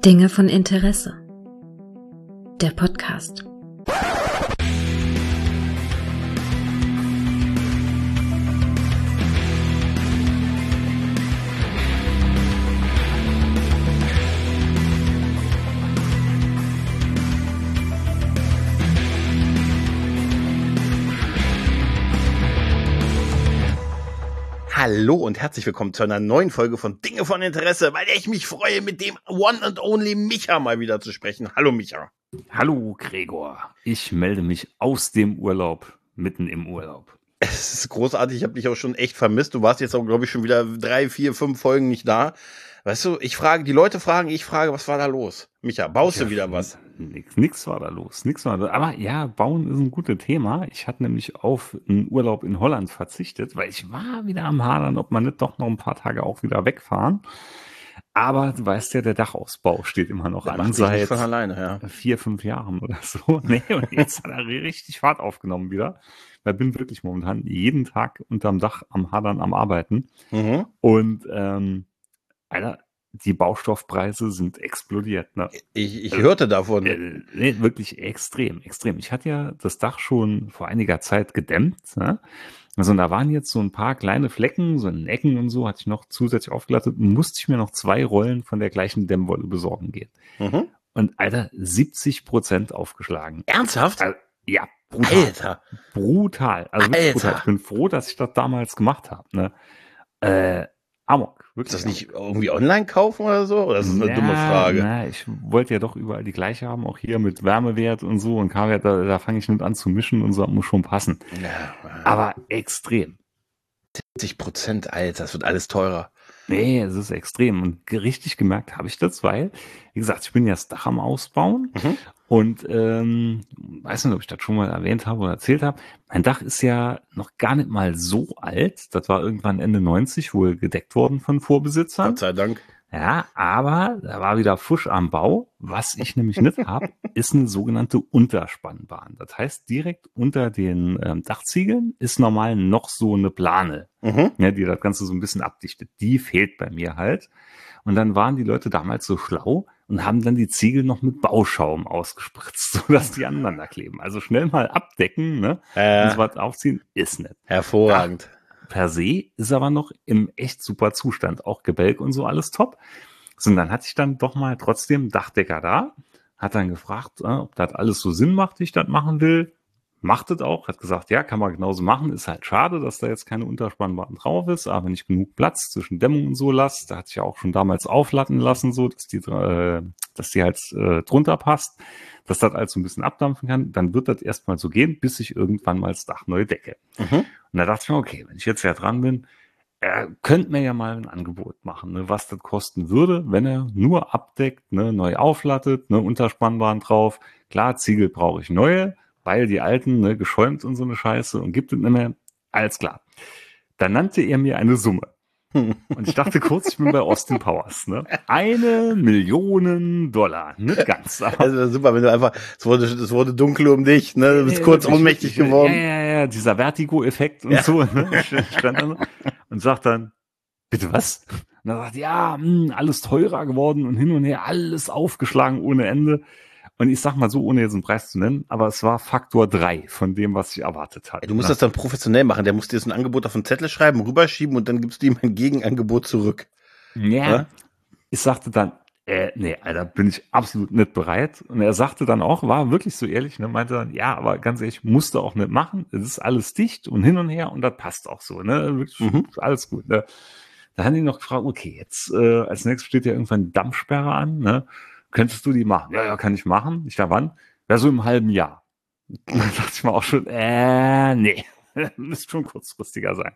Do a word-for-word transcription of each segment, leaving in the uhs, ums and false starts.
Dinge von Interesse. Der Podcast. Hallo und herzlich willkommen zu einer neuen Folge von Dinge von Interesse, bei der ich mich freue, mit dem One and Only Micha mal wieder zu sprechen. Hallo Micha. Hallo Gregor, ich melde mich aus dem Urlaub, mitten im Urlaub. Es ist großartig, ich habe dich auch schon echt vermisst. Du warst jetzt auch, glaube ich, schon wieder drei, vier, fünf Folgen nicht da. Weißt du, ich frage, die Leute fragen, ich frage, was war da los? Micha, baust ja, du wieder was? Nix, nix war da los, nix war da. Aber ja, bauen ist ein gutes Thema. Ich hatte nämlich auf einen Urlaub in Holland verzichtet, weil ich war wieder am Hadern, ob man nicht doch noch ein paar Tage auch wieder wegfahren. Aber du weißt ja, der Dachausbau steht immer noch der an seit von alleine, ja. vier, fünf Jahren oder so. Nee, und jetzt hat er richtig Fahrt aufgenommen wieder. Ich bin wirklich momentan jeden Tag unterm Dach am Hadern, am Arbeiten. Mhm. Und ähm, Alter, die Baustoffpreise sind explodiert. Ne? Ich, ich hörte davon. Äh, nee, wirklich extrem, extrem. Ich hatte ja das Dach schon vor einiger Zeit gedämmt. Ne? Also da waren jetzt so ein paar kleine Flecken, so in Ecken und so, hatte ich noch zusätzlich aufgelattet und musste ich mir noch zwei Rollen von der gleichen Dämmwolle besorgen gehen. Mhm. Und Alter, siebzig Prozent aufgeschlagen. Ernsthaft? Also, ja, brutal. Alter. Brutal. Also wirklich Alter. brutal. Ich bin froh, dass ich das damals gemacht habe. Ne? Äh, Amok. Wirklich ist das nicht irgendwie online kaufen oder so? Oder ist das eine ja, dumme Frage? Na, ich wollte ja doch überall die gleiche haben, auch hier mit Wärmewert und so. Und K-Wert, da, da fange ich nicht an zu mischen und so, muss schon passen. Ja, aber extrem. siebzig Prozent, Alter, das wird alles teurer. Nee, es ist extrem. Und richtig gemerkt habe ich das, weil, wie gesagt, ich bin ja das Dach am Ausbauen. Mhm. Und ähm, weiß nicht, ob ich das schon mal erwähnt habe oder erzählt habe. Mein Dach ist ja noch gar nicht mal so alt. Das war irgendwann Ende neunzig wohl gedeckt worden von Vorbesitzern. Gott sei Dank. Ja, aber da war wieder Fusch am Bau. Was ich nämlich nicht habe, ist eine sogenannte Unterspannbahn. Das heißt, direkt unter den ähm, Dachziegeln ist normal noch so eine Plane, mhm. ja, die das Ganze so ein bisschen abdichtet. Die fehlt bei mir halt. Und dann waren die Leute damals so schlau und haben dann die Ziegel noch mit Bauschaum ausgespritzt, sodass die aneinander kleben. Also schnell mal abdecken, ne? Äh, und so was aufziehen, ist nicht. Hervorragend. Ach, per se ist aber noch im echt super Zustand. Auch Gebälk und so, alles top. So, und dann hatte ich dann doch mal trotzdem Dachdecker da, hat dann gefragt, äh, ob das alles so Sinn macht, wie ich das machen will. Macht es auch, hat gesagt, ja, kann man genauso machen. Ist halt schade, dass da jetzt keine Unterspannbahn drauf ist, aber nicht genug Platz zwischen Dämmung und so lasst. Da hatte ich ja auch schon damals auflatten lassen, so, dass die, äh, dass die halt äh, drunter passt, dass das halt so ein bisschen abdampfen kann. Dann wird das erstmal so gehen, bis ich irgendwann mal das Dach neu decke. Mhm. Und da dachte ich mir, okay, wenn ich jetzt ja dran bin, er könnte mir ja mal ein Angebot machen, ne, was das kosten würde, wenn er nur abdeckt, ne, neu auflattet, ne, Unterspannbahn drauf. Klar, Ziegel brauche ich neue, weil die alten, ne, geschäumt und so eine Scheiße und gibt es nicht mehr. Alles klar. Dann nannte er mir eine Summe. Und ich dachte kurz, ich bin bei Austin Powers, ne? Eine Million Dollar, nicht ganz. Aber also super, wenn du einfach, es wurde, es wurde dunkel um dich, ne? Du bist ja, kurz ohnmächtig geworden. Ja, ja, ja, dieser Vertigo-Effekt und ja. so, ne? Ich stand dann und sagt dann, bitte was? Und dann sagt, ja, mh, alles teurer geworden und hin und her, alles aufgeschlagen ohne Ende. Und ich sag mal so, ohne jetzt einen Preis zu nennen, aber es war Faktor drei von dem, was ich erwartet hatte. Du musst das dann professionell machen. Der muss dir jetzt ein Angebot auf einen Zettel schreiben, rüberschieben und dann gibst du ihm ein Gegenangebot zurück. Ja. ja? Ich sagte dann, äh, nee, Alter, bin ich absolut nicht bereit. Und er sagte dann auch, war wirklich so ehrlich, ne, meinte dann, ja, aber ganz ehrlich, musst du auch nicht machen. Es ist alles dicht und hin und her und das passt auch so, ne, wirklich, mhm. alles gut, ne. Da haben die noch gefragt, okay, jetzt, äh, als nächstes steht ja irgendwann eine Dampfsperre an, ne. Könntest du die machen? Ja, ja, kann ich machen. Ich da wann? Ja, so im halben Jahr. Da dachte ich mir auch schon, äh, nee, müsste schon kurzfristiger sein.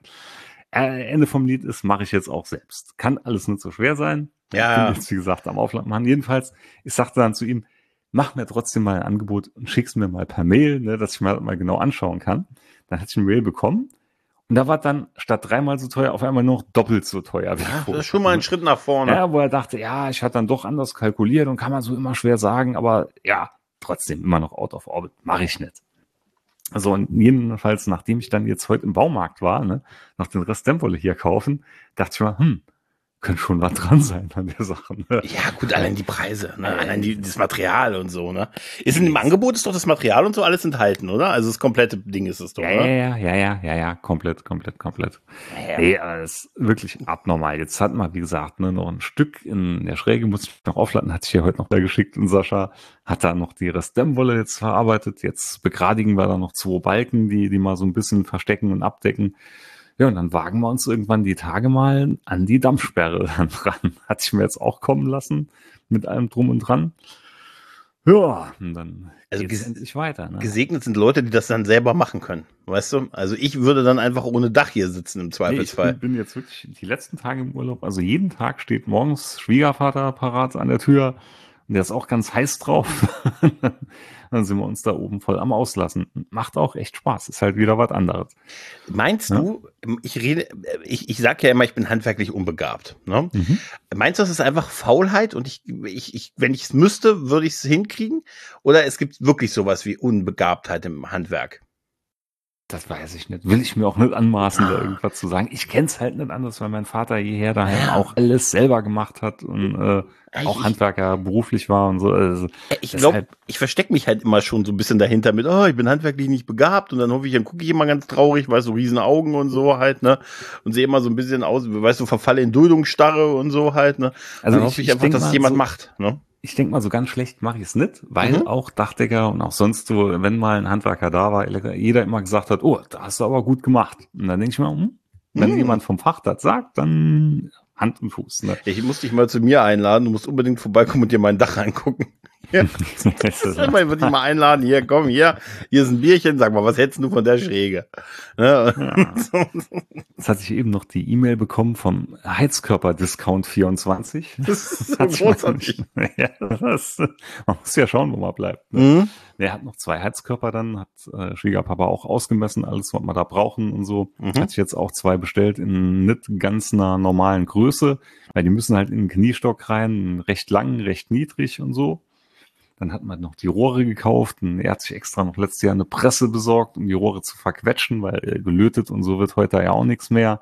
Äh, Ende vom Lied ist, mache ich jetzt auch selbst. Kann alles nicht so schwer sein. Ja. Ich bin jetzt, wie gesagt, am Aufladen machen. Jedenfalls, ich sagte dann zu ihm, mach mir trotzdem mal ein Angebot und schick's mir mal per Mail, ne, dass ich mir mal genau anschauen kann. Dann hatte ich eine Mail bekommen. Und da war dann statt dreimal so teuer auf einmal noch doppelt so teuer. Ja, das ist schon mal ein Schritt nach vorne. Ja, wo er dachte, ja, ich hatte dann doch anders kalkuliert und kann man so immer schwer sagen, aber ja, trotzdem immer noch out of orbit. Mache ich nicht. Also und jedenfalls, nachdem ich dann jetzt heute im Baumarkt war, ne, nach den Rest Dämmwolle hier kaufen, dachte ich mir, hm, könnte schon was dran sein an der Sache. Ne? Ja, gut, allein die Preise, ne? Allein die, das Material und so, ne? Ist in dem Angebot ist doch das Material und so alles enthalten, oder? Also das komplette Ding ist es doch, Ja, oder? ja, ja, ja, ja, ja, komplett, komplett, komplett. Ja. Nee, aber es ist wirklich abnormal. Jetzt hatten wir, wie gesagt, ne, noch ein Stück in der Schräge, musste ich noch aufladen, hatte ich ja heute noch da geschickt und Sascha hat da noch die Restdämmwolle jetzt verarbeitet. Jetzt begradigen wir da noch zwei Balken, die, die mal so ein bisschen verstecken und abdecken. Ja, und dann wagen wir uns irgendwann die Tage mal an die Dampfsperre dann dran. Hatte ich mir jetzt auch kommen lassen, mit allem drum und dran. Ja, und dann Also geht's ges- endlich weiter. Ne? Gesegnet sind Leute, die das dann selber machen können, weißt du? Also ich würde dann einfach ohne Dach hier sitzen im Nee, ich Zweifelsfall. bin, bin jetzt wirklich die letzten Tage im Urlaub, also jeden Tag steht morgens Schwiegervater parat an der Tür und der ist auch ganz heiß drauf. Dann sind wir uns da oben voll am Auslassen. Macht auch echt Spaß, ist halt wieder was anderes. Meinst Ja. du, ich rede, ich, ich sag ja immer, ich bin handwerklich unbegabt. Ne? Mhm. Meinst du, das ist einfach Faulheit und ich, ich, ich wenn ich es müsste, würde ich es hinkriegen? Oder es gibt wirklich sowas wie Unbegabtheit im Handwerk? Das weiß ich nicht. Will ich mir auch nicht anmaßen, da irgendwas zu sagen. Ich kenn's halt nicht anders, weil mein Vater hierher daheim Ja. auch alles selber gemacht hat und äh, auch Ich- Handwerker beruflich war und so. Also, Ich deshalb- glaube, ich verstecke mich halt immer schon so ein bisschen dahinter mit, oh, ich bin handwerklich nicht begabt und dann hoffe ich, dann gucke ich immer ganz traurig, weißt du, so riesen Augen und so halt, ne? Und sehe immer so ein bisschen aus, weißt du, verfalle in Duldungsstarre und so halt, ne? Also dann ich- hoffe ich, ich einfach, denk dass es mal jemand so- macht, ne? Ich denke mal, so ganz schlecht mache ich es nicht, weil Mhm. auch Dachdecker und auch sonst so, wenn mal ein Handwerker da war, jeder immer gesagt hat, oh, da hast du aber gut gemacht. Und dann denke ich mir, hm, wenn Mhm. jemand vom Fach das sagt, dann Hand und Fuß. Ne? Ich muss dich mal zu mir einladen, du musst unbedingt vorbeikommen und dir mein Dach angucken. Ja. Ich würde dich mal einladen, hier, komm, hier, hier ist ein Bierchen, sag mal, was hättest du von der Schräge? Ne? Ja. Jetzt hatte ich eben noch die E-Mail bekommen vom Heizkörper-Discount vierundzwanzig. Das ist so Hat ich mal großartig. nicht- ja, das, man muss ja schauen, wo man bleibt. Ne? Mhm. Der hat noch zwei Heizkörper dann, hat äh, Schwiegerpapa auch ausgemessen, alles, was wir da brauchen und so. Mhm. Hatte ich jetzt auch zwei bestellt in nicht ganz einer normalen Größe, weil die müssen halt in den Kniestock rein, recht lang, recht niedrig und so. Dann hat man noch die Rohre gekauft und er hat sich extra noch letztes Jahr eine Presse besorgt, um die Rohre zu verquetschen, weil äh, gelötet und so wird heute ja auch nichts mehr.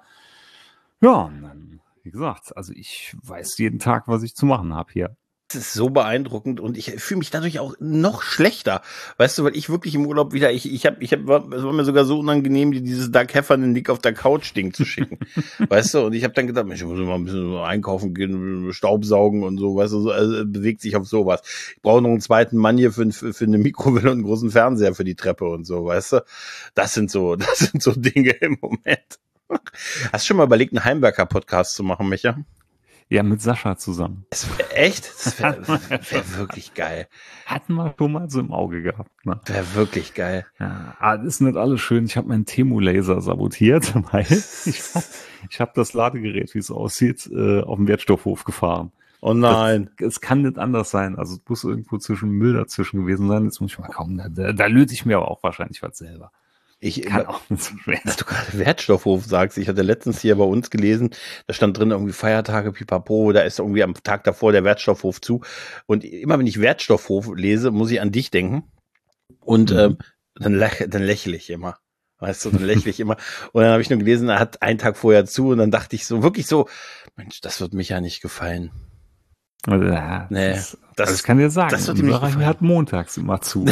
Ja, und dann, wie gesagt, also ich weiß jeden Tag, was ich zu machen habe hier. Das ist so beeindruckend und ich fühle mich dadurch auch noch schlechter. Weißt du, weil ich wirklich im Urlaub wieder, ich, ich habe, ich habe, es war mir sogar so unangenehm, dir dieses Doug Heffernan Nick auf der Couch Ding zu schicken. Weißt du, und ich habe dann gedacht, Mensch, ich muss mal ein bisschen so einkaufen gehen, Staubsaugen und so, weißt du, so, also bewegt sich auf sowas. Ich brauche noch einen zweiten Mann hier für, für, für eine Mikrowelle und einen großen Fernseher für die Treppe und so, weißt du. Das sind so, das sind so Dinge im Moment. Hast du schon mal überlegt, einen Heimwerker-Podcast zu machen, Micha? Ja, mit Sascha zusammen. Das wär, echt? Das wäre wär wirklich geil. Hatten wir schon mal so im Auge gehabt. Ne? Wäre wirklich geil. Ja, aber das ist nicht alles schön. Ich habe meinen Temu-Laser sabotiert, weil ich, ich habe das Ladegerät, wie es aussieht, äh, auf dem Wertstoffhof gefahren. Oh nein. Das, es kann nicht anders sein. Also es muss irgendwo zwischen Müll dazwischen gewesen sein. Jetzt muss ich mal kaum, da, da, da löte ich mir aber auch wahrscheinlich was selber. Ich Kann auch nicht so schwer dass du gerade Wertstoffhof sagst. Ich hatte letztens hier bei uns gelesen, da stand drin irgendwie Feiertage, pipapo, da ist irgendwie am Tag davor der Wertstoffhof zu. Und immer wenn ich Wertstoffhof lese, muss ich an dich denken. Und Mhm. ähm, dann, läch dann lächle ich immer. Weißt du, dann lächle ich immer. Und dann habe ich nur gelesen, er hat einen Tag vorher zu. Und dann dachte ich so, wirklich so, Mensch, das wird mich ja nicht gefallen. Also, ja, Nee, das, das- also ich kann dir sagen, das wird ihm nicht unser gefallen. hat montags immer zu.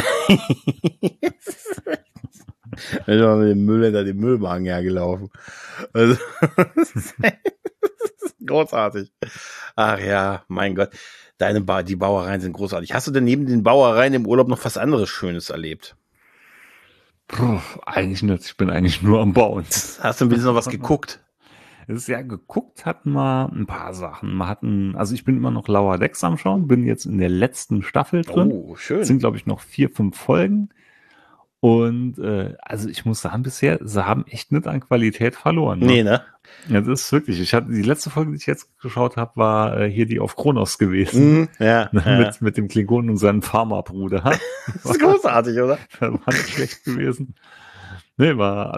Wenn ich mal mit dem Müll hinter dem Müllwagen hergelaufen. Also, das ist großartig. Ach ja, mein Gott. Deine ba die Bauereien sind großartig. Hast du denn neben den Bauereien im Urlaub noch was anderes Schönes erlebt? Puh, eigentlich nicht. Ich bin eigentlich nur am Bauen. Hast du ein bisschen noch was geguckt? Es ist ja geguckt, hatten wir ein paar Sachen. Wir hatten, also ich bin immer noch Lower Decks am Schauen, bin jetzt in der letzten Staffel drin. Oh, Es schön. sind, glaube ich, noch vier, fünf Folgen. Und äh, also ich muss sagen, bisher, sie haben echt nicht an Qualität verloren. Ne? Nee, ne? Ja, das ist wirklich. Ich hatte die letzte Folge, die ich jetzt geschaut habe, war äh, hier die auf Kronos gewesen. Mhm, ja, Ne, ja. mit, mit dem Klingonen und seinem Pharma-Bruder. Das ist großartig, oder? Das war nicht schlecht gewesen. Nee, war, also, du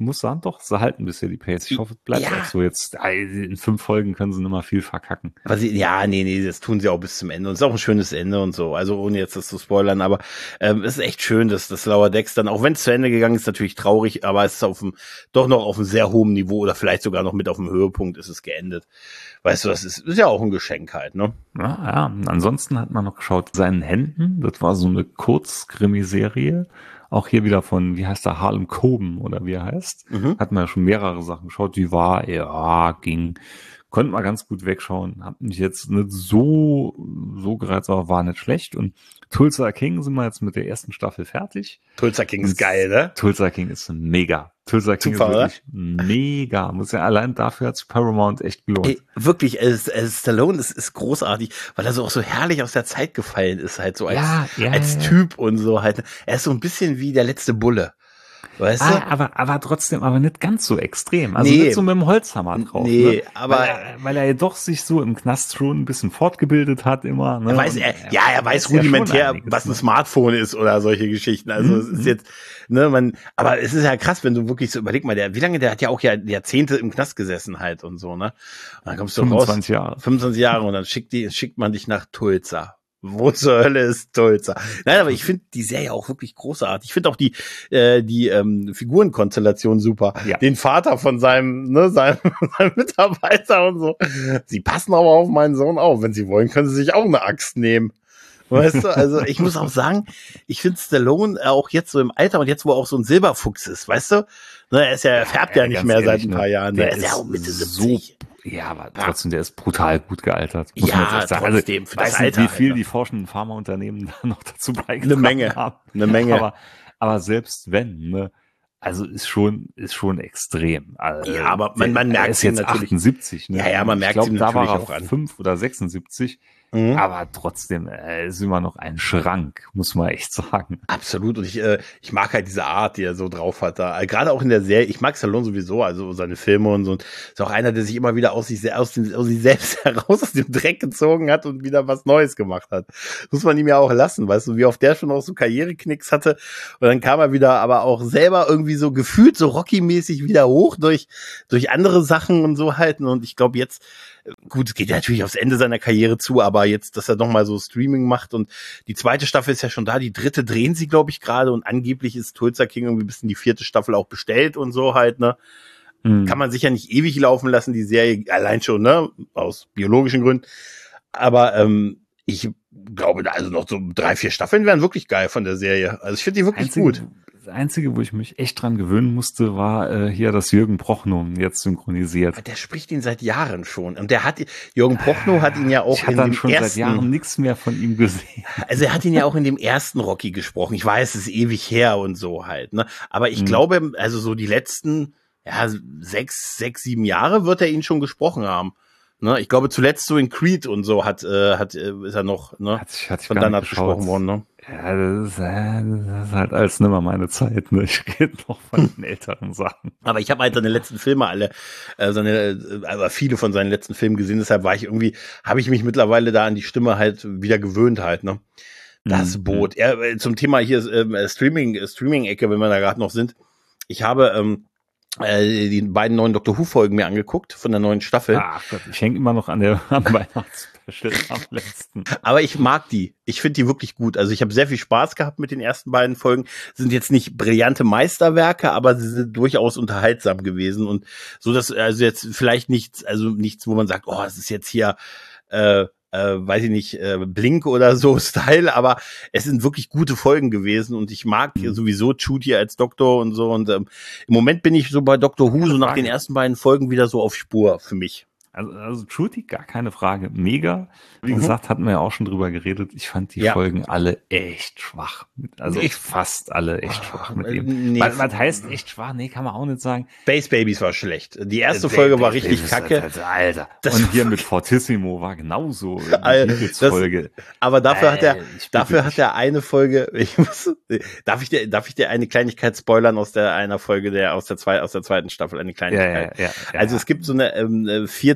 muss sagen, doch, sie halten bisher die Pace. Ich hoffe, es bleibt Ja. auch so jetzt. In fünf Folgen können sie nicht mal viel verkacken. Aber sie, ja, nee, nee, das tun sie auch bis zum Ende. Und es ist auch ein schönes Ende und so. Also ohne jetzt das zu spoilern, aber ähm, es ist echt schön, dass das Lower Decks dann, auch wenn es zu Ende gegangen ist, natürlich traurig, aber es ist auf dem, doch noch auf einem sehr hohen Niveau oder vielleicht sogar noch mit auf dem Höhepunkt ist es geendet. Weißt du, das ist, ist ja auch ein Geschenk halt, ne? Ja, ja. Ansonsten hat man noch geschaut, Seinen Händen. Das war so eine Kurzkrimiserie. Auch hier wieder von, wie heißt der, Harlem Coben oder wie er heißt. Mhm. Hat man ja schon mehrere Sachen geschaut. Die war, ja, ging, konnte man ganz gut wegschauen. Hat mich jetzt nicht so, so gereizt, aber war nicht schlecht. Und Tulsa King sind wir jetzt mit der ersten Staffel fertig. Tulsa King ist geil, ne? Tulsa King ist mega. Tulsa King Super, ist wirklich mega. Muss ja allein dafür hat's Paramount echt gelohnt. Ey, wirklich, es, es, Stallone ist, ist großartig, weil er so auch so herrlich aus der Zeit gefallen ist, halt so als, Ja, ja, als ja. Typ und so halt. Er ist so ein bisschen wie der letzte Bulle. Weißt Ah, du? aber, aber trotzdem, aber nicht ganz so extrem. Also Nee. nicht so mit dem Holzhammer drauf. Nee, ne? aber- Weil er, weil er ja doch sich so im Knast schon ein bisschen fortgebildet hat immer. Ne? Er weiß, Und er, ja, er weiß ja rudimentär, schon einiges, was ein ne? Smartphone ist oder solche Geschichten. Also Mhm, es ist mhm. jetzt, ne, man, aber es ist ja krass, wenn du wirklich so, überleg mal, der, wie lange, der hat ja auch ja Jahrzehnte im Knast gesessen halt und so, ne? Und dann kommst du fünfundzwanzig raus, Jahre. fünfundzwanzig Jahre und dann schickt die, schickt man dich nach Tulsa. Wo zur Hölle ist Tulsa? Nein, aber ich finde die Serie auch wirklich großartig. Ich finde auch die äh, die ähm, Figurenkonstellation super. Ja. Den Vater von seinem, ne, seinem, seinem Mitarbeiter und so. Sie passen aber auf meinen Sohn auf. Wenn sie wollen, können sie sich auch eine Axt nehmen. Weißt du, also ich muss auch sagen, ich finde Stallone auch jetzt so im Alter und jetzt, wo er auch so ein Silberfuchs ist, weißt du? Ne, er ist ja, er färbt ja, Ja, nicht ganz mehr ehrlich, seit ein ne? paar Jahren. Der Der ist ja ist auch Mitte so siebzig. Ja, aber trotzdem, der ist brutal gut gealtert. Ja, man jetzt echt sagen. trotzdem, für Also, das weiß nicht, Alter, wie viel Alter. die forschenden Pharmaunternehmen da noch dazu beigetragen Eine Menge, haben. eine Menge. Aber, aber selbst wenn, ne, also ist schon, ist schon extrem. Also, Ja, aber man- man der- merkt er ist ihm jetzt natürlich- achtundsiebzig, ne? Ja, ja, man Ich merkt glaub, ihm da natürlich war er auch an. fünf oder sechsundsiebzig. Mhm. Aber trotzdem, er ist immer noch ein Schrank, muss man echt sagen. Absolut. Und ich, äh, ich mag halt diese Art, die er so drauf hat da. Äh, Gerade auch in der Serie. Ich mag Stallone sowieso, also seine Filme und so. Und ist auch einer, der sich immer wieder aus sich, se- aus, dem, aus sich selbst heraus aus dem Dreck gezogen hat und wieder was Neues gemacht hat. Muss man ihm ja auch lassen, weißt du, wie oft der schon auch so Karriereknicks hatte. Und dann kam er wieder aber auch selber irgendwie so gefühlt so Rocky-mäßig wieder hoch durch, durch andere Sachen und so halten. Und ich glaube jetzt, gut, es geht ja natürlich aufs Ende seiner Karriere zu, aber jetzt, dass er nochmal so Streaming macht und die zweite Staffel ist ja schon da, die dritte drehen sie, glaube ich, gerade und angeblich ist Tulsa King irgendwie bis in die vierte Staffel auch bestellt und so halt, ne? Mhm. Kann man sicher nicht ewig laufen lassen, die Serie, allein schon, ne? Aus biologischen Gründen. Aber ähm, ich glaube, also noch so drei, vier Staffeln wären wirklich geil von der Serie. Also ich finde die wirklich Einzige, gut. Das Einzige, wo ich mich echt dran gewöhnen musste, war äh, hier das Jürgen Prochnow jetzt synchronisiert. Der spricht ihn seit Jahren schon. Und der hat, Jürgen Prochnow hat ihn ja auch ich in hatte dann dem schon ersten, seit Jahren nichts mehr von ihm gesehen. also er hat ihn ja auch in dem ersten Rocky gesprochen. Ich weiß, es ist ewig her und so halt, ne? Aber ich Mhm. glaube, also so die letzten, ja, sechs, sechs, sieben Jahre wird er ihn schon gesprochen haben. Ne? Ich glaube, zuletzt so in Creed und so hat, äh, hat, äh, ist er noch, ne? Hat ich, hat ich Von gar dann nicht hat geschaut. gesprochen worden, ne? Ja, das ist, äh, das ist halt alles nimmer meine Zeit. Ne? Ich rede noch von den älteren Sachen. Aber ich habe halt seine letzten Filme alle, äh, seine, äh, also viele von seinen letzten Filmen gesehen. Deshalb war ich irgendwie, habe ich mich mittlerweile da an die Stimme halt wieder gewöhnt halt, ne? Das Mhm. Boot. Ja, äh, zum Thema hier ähm, Streaming, äh, Streaming-Ecke, wenn wir da gerade noch sind. Ich habe ähm, äh, die beiden neuen Doctor Who-Folgen mir angeguckt von der neuen Staffel. Ach Gott, ich hänge immer noch an der am Weihnachtsspecial am letzten. Aber ich mag die. Ich finde die wirklich gut. Also ich habe sehr viel Spaß gehabt mit den ersten beiden Folgen. Sind jetzt nicht brillante Meisterwerke, aber sie sind durchaus unterhaltsam gewesen und so, dass also jetzt vielleicht nichts, also nichts, wo man sagt, oh, es ist jetzt hier äh, äh, weiß ich nicht, äh, Blink oder so Style, aber es sind wirklich gute Folgen gewesen und ich mag Mhm. sowieso Chuti als Doktor und so und ähm, im Moment bin ich so bei Doctor Who so nach Frage. den ersten beiden Folgen wieder so auf Spur für mich. Also, also Trudy, gar keine Frage. Mega. Wie Mhm. gesagt, hatten wir ja auch schon drüber geredet. Ich fand die Ja. Folgen alle echt schwach. Also Ich- fast alle echt schwach mit Äh, ihm. nee. was, was heißt echt schwach? Nee, kann man auch nicht sagen. Space Babies war schlecht. Die erste Äh, Folge war Baby- richtig Baby- kacke. Alter, Alter. Das Und war hier mit Fortissimo war genauso. Die Alter, Beatles-Folge. Aber dafür hat er, Äh, ich bitte dafür dich. hat er eine Folge, ich muss, darf ich dir, darf ich dir eine Kleinigkeit spoilern aus der, einer Folge der, aus der zwei, aus der zweiten Staffel, eine Ja, Kleinigkeit. ja, ja, ja. Also es gibt so eine ähm, äh, vierte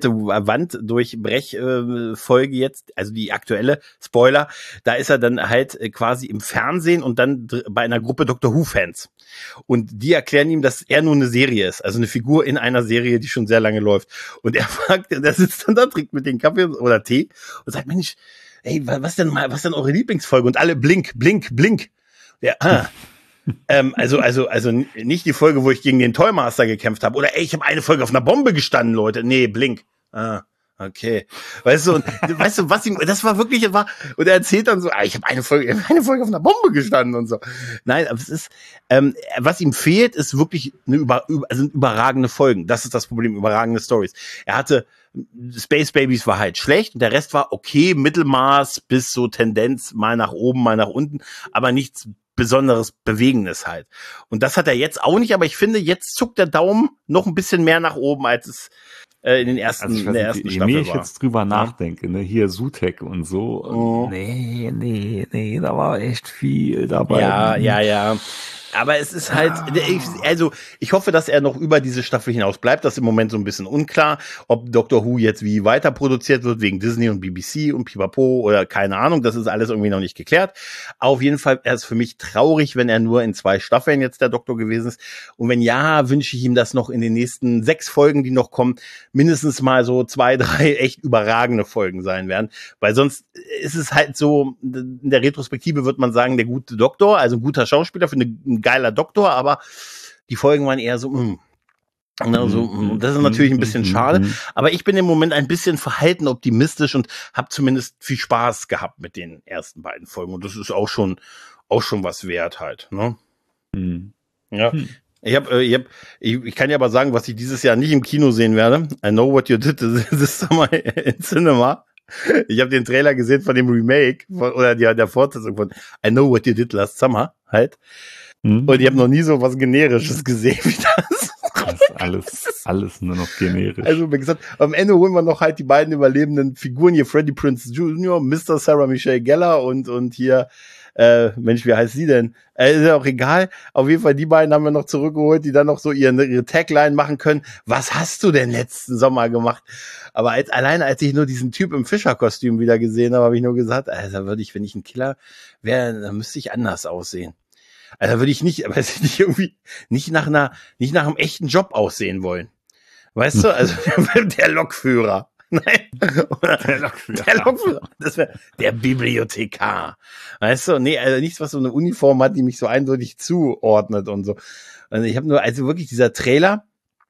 vierte Wand durchbrech Folge jetzt, also die aktuelle, Spoiler, da ist er dann halt quasi im Fernsehen und dann bei einer Gruppe Doctor Who-Fans. Und die erklären ihm, dass er nur eine Serie ist, also eine Figur in einer Serie, die schon sehr lange läuft. Und er fragt, der sitzt dann da, trinkt mit den Kaffee oder Tee und sagt, Mensch, ey, was denn mal, was denn eure Lieblingsfolge? Und alle blink, blink, blink. Ja, ah. ähm, also, also, also nicht die Folge, wo ich gegen den Toymaster gekämpft habe. Oder ey, ich habe eine Folge auf einer Bombe gestanden, Leute. Nee, blink. Ah, okay. Weißt du, und weißt du, was ihm, das war wirklich, war, und er erzählt dann so, ah, ich habe eine Folge, eine Folge auf einer Bombe gestanden und so. Nein, aber es ist, ähm, was ihm fehlt, ist wirklich eine über, über, also überragende Folgen. Das ist das Problem, überragende Stories. Er hatte, Space Babies war halt schlecht und der Rest war okay, Mittelmaß bis so Tendenz mal nach oben, mal nach unten, aber nichts besonderes Bewegendes halt. Und das hat er jetzt auch nicht, aber ich finde, jetzt zuckt der Daumen noch ein bisschen mehr nach oben, als es äh, in den ersten, also ich weiß in der nicht, ersten je Staffel mehr ich war. jetzt drüber nachdenke, ne, hier Sutek und so, Oh. nee, nee, nee, da war echt viel dabei. Ja, ja, ja. Aber es ist halt, ich, also ich hoffe, dass er noch über diese Staffel hinaus bleibt. Das ist im Moment so ein bisschen unklar, ob Doctor Who jetzt wie weiter produziert wird, wegen Disney und B B C und Pipapo oder keine Ahnung. Das ist alles irgendwie noch nicht geklärt. Auf jeden Fall, er ist für mich traurig, wenn er nur in zwei Staffeln jetzt der Doktor gewesen ist. Und wenn ja, wünsche ich ihm das noch in den nächsten sechs Folgen, die noch kommen, mindestens mal so zwei, drei echt überragende Folgen sein werden. Weil sonst ist es halt so, in der Retrospektive wird man sagen, der gute Doktor, also ein guter Schauspieler für eine ein geiler Doktor, aber die Folgen waren eher so, mh. Also, mm, das ist natürlich ein bisschen schade, aber ich bin im Moment ein bisschen verhalten optimistisch und habe zumindest viel Spaß gehabt mit den ersten beiden Folgen und das ist auch schon auch schon was wert halt, ne? Mhm. Ja. Ich habe, ich, hab, ich, ich kann ja aber sagen, was ich dieses Jahr nicht im Kino sehen werde. I know what you did this summer in cinema. Ich habe den Trailer gesehen von dem Remake von, oder der, der Fortsetzung von I know what you did last summer halt. Mhm. Und ich habe noch nie so was Generisches gesehen wie das. Das ist alles, alles nur noch generisch. Also, wie gesagt, am Ende holen wir noch halt die beiden überlebenden Figuren hier, Freddie Prinze Junior, Mister Sarah Michelle Gellar und, und hier, äh, Mensch, wie heißt sie denn? Äh, ist ja auch egal. Auf jeden Fall, die beiden haben wir noch zurückgeholt, die dann noch so ihre, ihre Tagline machen können. Was hast du denn letzten Sommer gemacht? Aber als, alleine, als ich nur diesen Typ im Fischerkostüm wieder gesehen habe, habe ich nur gesagt, also würde ich, wenn ich ein Killer wäre, dann müsste ich anders aussehen. Also würde ich nicht, weiß ich nicht, irgendwie nicht nach einer, nicht nach einem echten Job aussehen wollen. Weißt du? Also der Lokführer. Nein. Oder der Lokführer. Der Lokführer. Das wäre der Bibliothekar. Weißt du? Nee, also nichts, was so eine Uniform hat, die mich so eindeutig zuordnet und so. Also ich habe nur, also wirklich dieser Trailer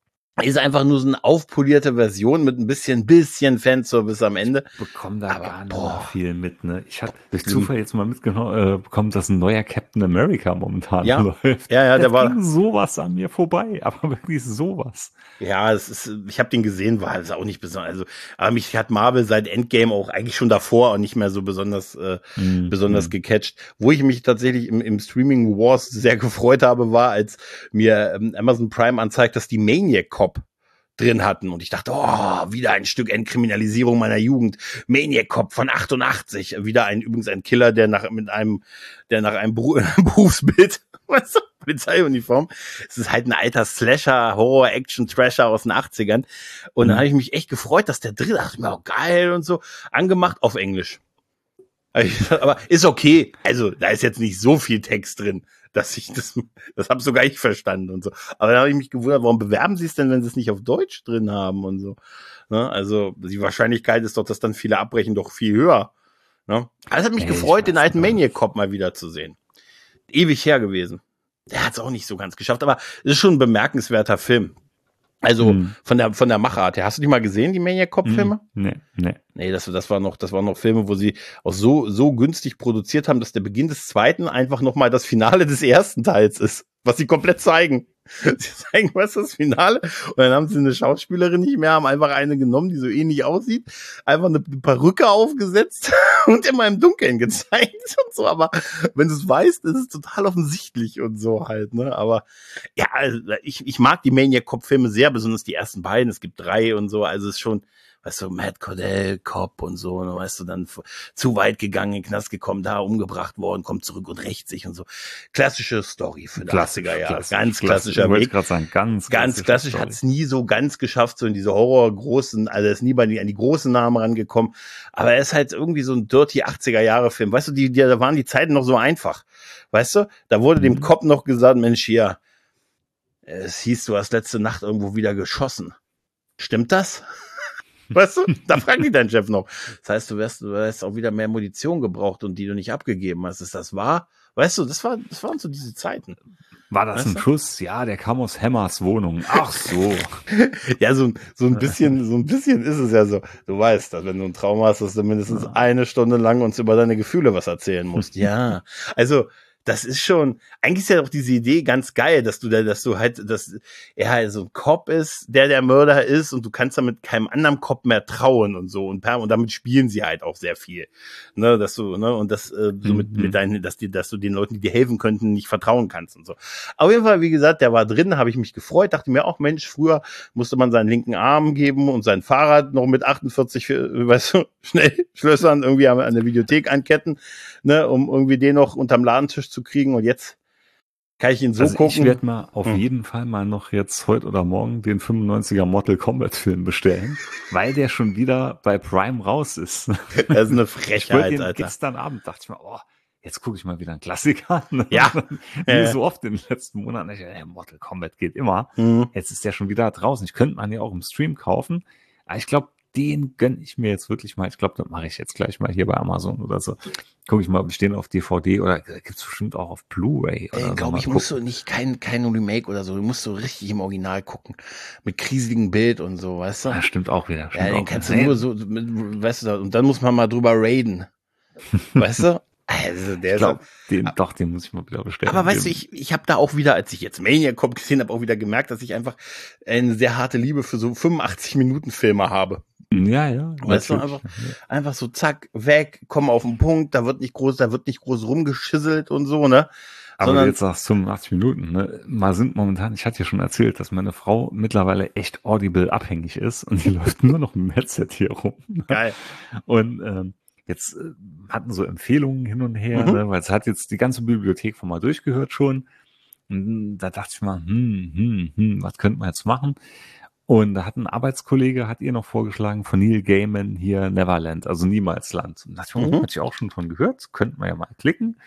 ist einfach nur so eine aufpolierte Version mit ein bisschen, bisschen Fanservice am Ende. Ich bekomme da aber, gar nicht boah. viel mit, ne? Ich habe durch Zufall jetzt mal mitgenommen, äh, bekommen, dass ein neuer Captain America momentan ja. läuft. Ja, ja, der das war ging sowas an mir vorbei, aber wirklich sowas. Ja, es ist, ich habe den gesehen, war es auch nicht besonders. Also, aber mich hat Marvel seit Endgame auch eigentlich schon davor und nicht mehr so besonders, äh, mm, besonders mm. gecatcht. Wo ich mich tatsächlich im, im Streaming Wars sehr gefreut habe, war, als mir ähm, Amazon Prime anzeigt, dass die Maniac Cop drin hatten. Und ich dachte, oh, wieder ein Stück Entkriminalisierung meiner Jugend. Maniac Cop von achtundachtzig. Wieder ein, übrigens ein Killer, der nach, mit einem, der nach einem Beru- Berufsbild, weißt du, Polizeiuniform. Es ist halt ein alter Slasher, Horror, Action, Trasher aus den achtzigern. Und mhm. dann habe ich mich echt gefreut, dass der drin, dachte ich mir, oh, geil und so, angemacht auf Englisch. Aber ist okay. Also, da ist jetzt nicht so viel Text drin, dass ich das, das habe sogar ich verstanden und so. Aber dann habe ich mich gewundert, warum bewerben sie es denn, wenn sie es nicht auf Deutsch drin haben und so. Ne? Also, die Wahrscheinlichkeit ist doch, dass dann viele abbrechen, doch viel höher. Ne? Also, es hat mich Ey, gefreut, den alten Maniac Cop mal wieder zu sehen. Ewig her gewesen. Der hat es auch nicht so ganz geschafft, aber es ist schon ein bemerkenswerter Film. Also hm. von der von der Machart her. Hast du die mal gesehen, die Maniac Cop Filme? Hm. Nee, nee. Nee, das das war noch das waren noch Filme, wo sie auch so so günstig produziert haben, dass der Beginn des zweiten einfach noch mal das Finale des ersten Teils ist, was sie komplett zeigen. Sie zeigen, was ist das Finale? Und dann haben sie eine Schauspielerin nicht mehr, haben einfach eine genommen, die so ähnlich aussieht, einfach eine Perücke aufgesetzt und immer im Dunkeln gezeigt und so. Aber wenn du es weißt, ist es total offensichtlich und so halt, ne? Aber ja, also ich, ich mag die Maniac Cop Filme sehr, besonders die ersten beiden. Es gibt drei und so. Also es ist schon, weißt du, Matt Cordell, Cop und so, und weißt du, dann f- zu weit gegangen, in den Knast gekommen, da umgebracht worden, kommt zurück und rächt sich und so. Klassische Story für die Klassisch, achtziger Jahre, klassisch, ganz klassisch. klassischer Wollte ich Weg. gerade sagen, ganz, Ganz klassische klassisch, Story. hat es nie so ganz geschafft, so in diese Horror-großen, also ist nie bei die, an die großen Namen rangekommen, aber er ist halt irgendwie so ein dirty achtziger-Jahre-Film, weißt du, die, die, da waren die Zeiten noch so einfach, weißt du, da wurde dem Mhm. Cop noch gesagt, Mensch, hier, es hieß, du hast letzte Nacht irgendwo wieder geschossen. Stimmt das? Weißt du, da fragt dich dein Chef noch. Das heißt, du wirst, du hast auch wieder mehr Munition gebraucht und die du nicht abgegeben hast. Ist das wahr? Weißt du, das war, das waren so diese Zeiten. War das Weißt ein du? Schuss? Ja, der kam aus Hammers Wohnung. Ach so. Ja, so, ein- so ein bisschen, so ein bisschen ist es ja so. Du weißt, dass wenn du ein Trauma hast, dass du mindestens eine Stunde lang uns über deine Gefühle was erzählen musst. Ja. Also, das ist schon, eigentlich ist ja auch diese Idee ganz geil, dass du da, dass du halt, dass er halt so ein Cop ist, der der Mörder ist und du kannst damit keinem anderen Cop mehr trauen und so und per, und damit spielen sie halt auch sehr viel, ne, dass du, ne, und das, äh, so mit, Mhm. mit deinen, dass die, dass du den Leuten, die dir helfen könnten, nicht vertrauen kannst und so. Auf jeden Fall, wie gesagt, der war drin, habe ich mich gefreut, dachte mir auch, Mensch, früher musste man seinen linken Arm geben und sein Fahrrad noch mit achtundvierzig, äh, weißt du, schnell Schlössern irgendwie an, an der Videothek anketten, ne, um irgendwie den noch unterm Ladentisch zu kriegen und jetzt kann ich ihn so Also gucken. ich werde mal auf Hm. jeden Fall mal noch jetzt heute oder morgen den fünfundneunziger Mortal Kombat Film bestellen, weil der schon wieder bei Prime raus ist. Das ist eine Ich wollte Frechheit, den Alter. gestern Abend, dachte ich mir, oh, jetzt gucke ich mal wieder einen Klassiker an. Ja. Wie Ja. so oft in den letzten Monaten. Ich, äh, Mortal Kombat geht immer. Mhm. Jetzt ist der schon wieder draußen. Ich könnte man ja auch im Stream kaufen. Aber ich glaube, den gönne ich mir jetzt wirklich mal. Ich glaube, das mache ich jetzt gleich mal hier bei Amazon oder so. Gucke ich mal, ob ich den auf D V D oder gibt's bestimmt auch auf Blu-ray oder Ey, so. glaube Mal ich, musst gucken. du nicht kein, kein Remake oder so. Du musst so richtig im Original gucken. Mit kriseligem Bild und so, weißt du? Ja, stimmt auch wieder. Stimmt Ja, den auch kannst du wieder. nur so, mit, weißt du, und dann muss man mal drüber raiden. Weißt du? Also, der Ich ist glaube, den, doch, den muss ich mal wieder bestellen. Aber weißt du, Den- ich, ich habe da auch wieder, als ich jetzt Maniac Cop gesehen habe, auch wieder gemerkt, dass ich einfach eine sehr harte Liebe für so fünfundachtzig Minuten Filme habe. Ja, ja. Weißt du, natürlich. einfach, einfach so zack, weg, komm auf den Punkt, da wird nicht groß, da wird nicht groß rumgeschisselt und so, ne? Aber Sondern- du jetzt sagst fünfundachtzig Minuten, ne? Mal sind momentan, ich hatte ja schon erzählt, dass meine Frau mittlerweile echt Audible abhängig ist und die läuft nur noch mit dem Headset hier rum. Geil. Und ähm, jetzt äh, hatten so Empfehlungen hin und her, Mhm. ne? Weil es hat jetzt die ganze Bibliothek von mal durchgehört schon. Und da dachte ich mal, hm, hm, hm, was könnte man jetzt machen? Und da hat ein Arbeitskollege, hat ihr noch vorgeschlagen, von Neil Gaiman hier Neverland, also Niemalsland. Und da dachte ich mir, Mhm. oh, hatte ich auch schon von gehört, könnte man ja mal klicken.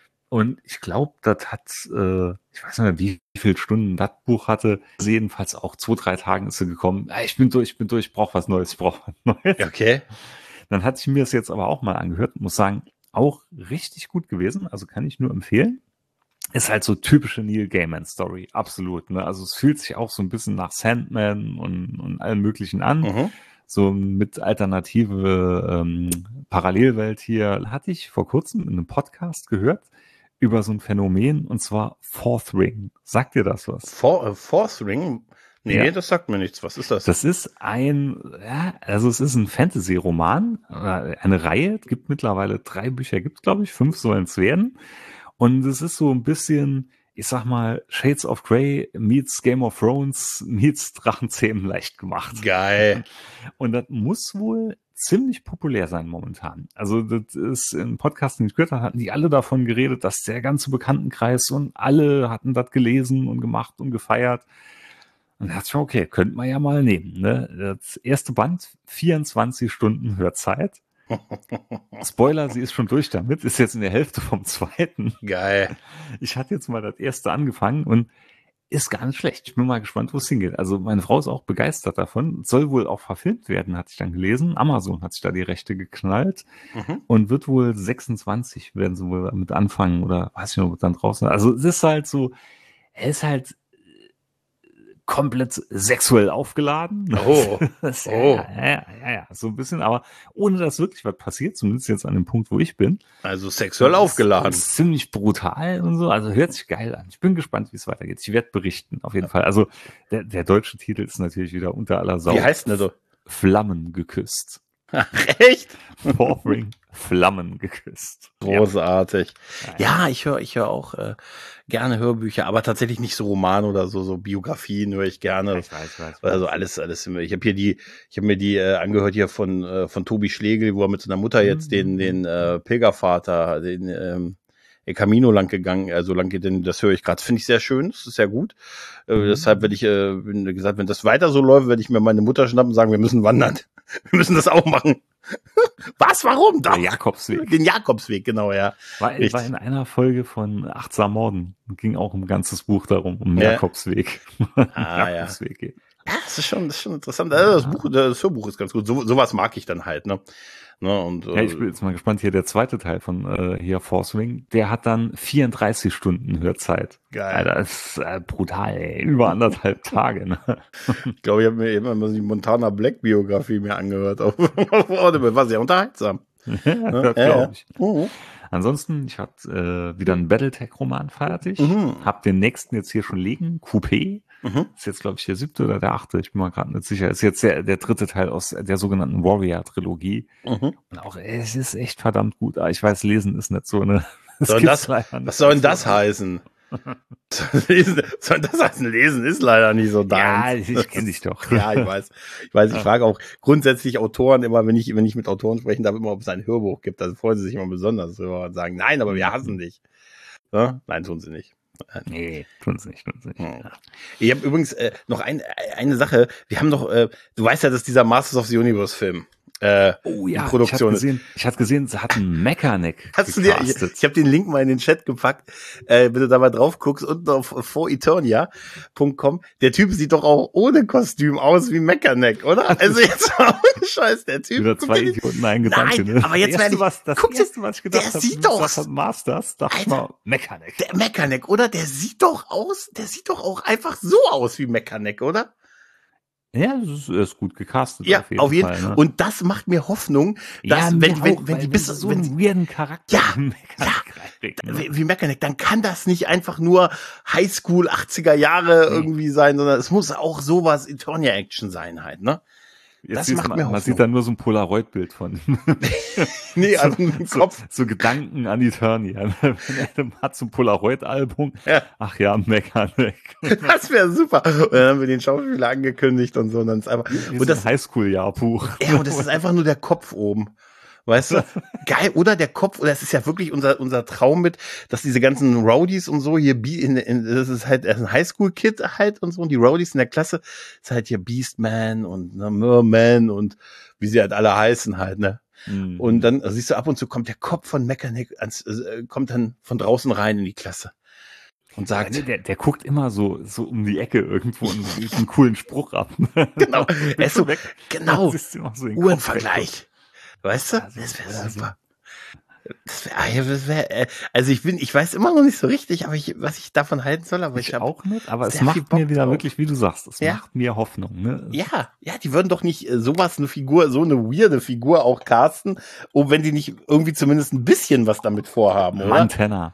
Und ich glaube, das hat, äh, ich weiß nicht mehr, wie viele Stunden das Buch hatte. Also jedenfalls auch zwei, drei Tagen ist sie gekommen. Ah, ich bin durch, ich bin durch, ich brauche was Neues, ich brauche was Neues. Okay. Dann hatte ich mir das jetzt aber auch mal angehört, muss sagen, auch richtig gut gewesen, also kann ich nur empfehlen. Ist halt so typische Neil Gaiman Story, absolut. Ne? Also es fühlt sich auch so ein bisschen nach Sandman und, und allem Möglichen an. Mhm. So mit alternative ähm, Parallelwelt hier. Hatte ich vor kurzem in einem Podcast gehört über so ein Phänomen, und zwar Fourth Ring. Sagt dir das was? For, äh, Fourth Ring? Nee, Ja. das sagt mir nichts. Was ist das? Das ist ein, ja, also es ist ein Fantasy-Roman, äh, eine Reihe. Es gibt mittlerweile drei Bücher, gibt es glaube ich, fünf sollen es werden. Und es ist so ein bisschen, ich sag mal, Shades of Grey meets Game of Thrones meets Drachenzähmen leicht gemacht. Geil. Und das muss wohl ziemlich populär sein momentan. Also das ist im Podcast, den ich gehört habe, hatten die alle davon geredet, dass der ganze Bekanntenkreis und alle hatten das gelesen und gemacht und gefeiert. Und da dachte ich mir, okay, könnte man ja mal nehmen. Ne? Das erste Band, vierundzwanzig Stunden Hörzeit. Spoiler, sie ist schon durch damit, ist jetzt in der Hälfte vom zweiten. Geil. Ich hatte jetzt mal das erste angefangen und ist gar nicht schlecht. Ich bin mal gespannt, wo es hingeht. Also meine Frau ist auch begeistert davon. Soll wohl auch verfilmt werden, hatte ich dann gelesen. Amazon hat sich da die Rechte geknallt Mhm. und wird wohl sechsundzwanzig werden sie wohl damit anfangen oder weiß ich noch, was dann draußen. Also es ist halt so, er ist halt komplett sexuell aufgeladen. Oh. Das, ja, Oh. ja, ja, ja, ja, so ein bisschen, aber ohne dass wirklich was passiert, zumindest jetzt an dem Punkt, wo ich bin. Also sexuell Das aufgeladen. Ist ziemlich brutal und so, also hört sich geil an. Ich bin gespannt, wie es weitergeht. Ich werde berichten, auf jeden Fall. Also der, der deutsche Titel ist natürlich wieder unter aller Sau. Wie heißt denn das so? Flammen geküsst. Ach, echt? Fourth Ring, Flammen geküsst. Großartig. Ja, ja ich höre ich höre auch äh, gerne Hörbücher, aber tatsächlich nicht so Romane oder so, so Biografien höre ich gerne. Ich weiß, ich weiß. Also alles, alles. Ich habe hier die, ich habe mir die äh, angehört hier von äh, von Tobi Schlegel, wo er mit seiner Mutter jetzt den den äh, Pilgervater, den ähm, El Camino lang gegangen, also lang geht, denn das höre ich gerade. Finde ich sehr schön, das ist sehr gut. Äh, mhm. Deshalb werde ich, äh, bin gesagt, wenn das weiter so läuft, werde ich mir meine Mutter schnappen und sagen, wir müssen wandern. Wir müssen das auch machen. Was? Warum? Der Jakobsweg. Den Jakobsweg, genau, ja. War, war in einer Folge von Achtsam Morden. Ging auch um ein ganzes Buch darum, um ja. Jakobsweg. Ah, Jakobsweg. Ja. Ja, das ist schon, das ist schon interessant. Also das Buch, das Hörbuch ist ganz gut. So, sowas mag ich dann halt, ne? Ne, und, ja, ich bin jetzt mal gespannt, hier der zweite Teil von äh, hier Force Wing, der hat dann vierunddreißig Stunden Hörzeit. Geil. Alter, das ist äh, brutal, ey. Über anderthalb Tage. Ne? Ich glaube, ich habe mir immer mal die Montana Black Biografie mir angehört. Auf, auf Audible. War sehr unterhaltsam. Ja, das glaube ich. Ja. Uh-huh. Ansonsten, ich hatte äh, wieder einen Battletech-Roman fertig. Mhm. Hab den nächsten jetzt hier schon liegen. Coupé. Mhm. Ist jetzt, glaube ich, der siebte oder der achte. Ich bin mal gerade nicht sicher. Ist jetzt der, der dritte Teil aus der sogenannten Warrior-Trilogie. Mhm. Und auch, ey, es ist echt verdammt gut. Aber ich weiß, lesen ist nicht so eine... Soll das, was soll denn das heißen? Lesen, soll das heißen? Lesen ist leider nicht so deins. Ja, ich kenne dich doch. Ja, ich weiß. Ich weiß, ich frage auch grundsätzlich Autoren immer, wenn ich, wenn ich mit Autoren sprechen darf, immer, ob es ein Hörbuch gibt. Da freuen sie sich immer besonders drüber und sagen, nein, aber wir hassen dich. Ja? Nein, tun sie nicht. Nee, tun sie nicht, tun sie nicht. Ja. Ich habe übrigens äh, noch ein, eine Sache. Wir haben doch, äh, du weißt ja, dass dieser Masters of the Universe Film äh, oh ja, in Produktion ich gesehen, ich hatte gesehen, sie hatten Mechaneck Hast du dir, ich, ich habe den Link mal in den Chat gepackt, äh, wenn du da mal drauf guckst, unten auf for eternia punkt com, der Typ sieht doch auch ohne Kostüm aus wie Mechaneck, oder? Also jetzt mal ohne Scheiß, der Typ. Wieder zwei Idioten ein Gedanke, Nein, ne? aber jetzt werde ich, was, das guck erste, was ich gedacht der hab, sieht doch, das Masters, dachte ich mal, Mechaneck. Der Mechaneck, oder? Der sieht doch aus, der sieht doch auch einfach so aus wie Mechaneck, oder? Ja, das ist, das ist gut gecastet. Ja, auf jeden, auf jeden Fall. Ne? Und das macht mir Hoffnung, dass ja, wenn, wenn, auch, wenn die bis so einen weirden Charakter ja, ja, wie, wie Mechaneck, dann kann das nicht einfach nur Highschool achtziger Jahre nee. irgendwie sein, sondern es muss auch sowas Eternia Action sein halt, ne? Jetzt das macht man, mir man sieht dann nur so ein Polaroid-Bild von ihm. Nee, also so, im Kopf. So, so Gedanken an Eternia. Adam hat so ein Polaroid-Album. Ja. Ach ja, Mechaneck. Das wäre super. Und dann haben wir den Schauspieler angekündigt und so. Und dann ist einfach, Wie und das Highschool-Jahrbuch. Ja, und das ist einfach nur der Kopf oben. Weißt du? Geil, oder der Kopf, oder es ist ja wirklich unser, unser Traum mit, dass diese ganzen Rowdies und so hier, in, in, das ist halt ein Highschool-Kid halt und so, und die Rowdies in der Klasse ist halt hier Beastman und ne, Merman und wie sie halt alle heißen halt, ne? Mhm. Und dann also siehst du, ab und zu kommt der Kopf von Mechaneck ans, äh, kommt dann von draußen rein in die Klasse. Und sagt, ja, der, der guckt immer so, so um die Ecke irgendwo und gibt einen coolen Spruch ab. Genau, er ist so, weg. Genau, so Uhrenvergleich. Weißt du? Das wäre super. Das wär, das wär, also ich bin, ich weiß immer noch nicht so richtig, aber ich, was ich davon halten soll, aber ich, ich auch nicht, aber es macht mir wieder drauf. Wirklich, wie du sagst, es ja. macht mir Hoffnung, ne? Ja, ja, die würden doch nicht sowas, eine Figur, so eine weirde Figur auch casten, um wenn die nicht irgendwie zumindest ein bisschen was damit vorhaben, oder? Montana.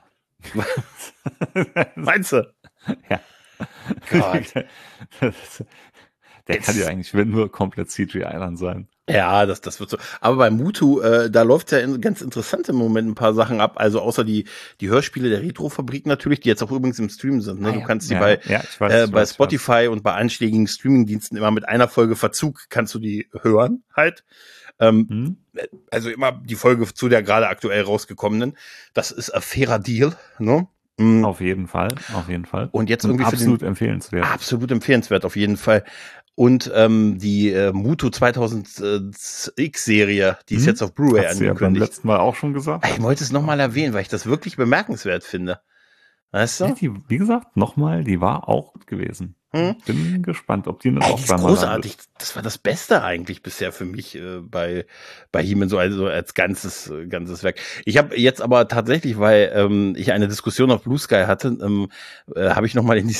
Meinst du? Ja. Gott. Der kann ja eigentlich, wenn nur komplett C G I dann sein. Ja, das, das wird so. Aber bei Mutu, äh, da läuft ja in ganz interessant im Moment ein paar Sachen ab. Also außer die die Hörspiele der Retrofabrik natürlich, die jetzt auch übrigens im Stream sind. Ne? Ah, du ja. kannst die ja, bei ja, ich weiß, äh, ich bei weiß, Spotify und bei anschlägigen Streamingdiensten immer mit einer Folge Verzug kannst du die hören halt. Ähm, hm? Also immer die Folge zu der gerade aktuell rausgekommenen. Das ist ein fairer Deal, ne? Mhm. Auf jeden Fall, auf jeden Fall. Und jetzt irgendwie absolut für den, empfehlenswert. Absolut empfehlenswert, auf jeden Fall. Und ähm, die äh, Mutu zweitausend X-Serie, die ist hm? jetzt auf Blu-ray angekündigt. Hast du ja beim letzten Mal auch schon gesagt. Ich wollte es nochmal erwähnen, weil ich das wirklich bemerkenswert finde. Weißt du? Ja, die, wie gesagt, nochmal, die war auch gut gewesen. Hm? Bin gespannt, ob die noch auch dreimal großartig. Das war das Beste eigentlich bisher für mich äh, bei bei He-Man so also als ganzes äh, ganzes Werk. Ich habe jetzt aber tatsächlich, weil ähm, ich eine Diskussion auf Blue Sky hatte, ähm, äh, habe ich noch mal in diese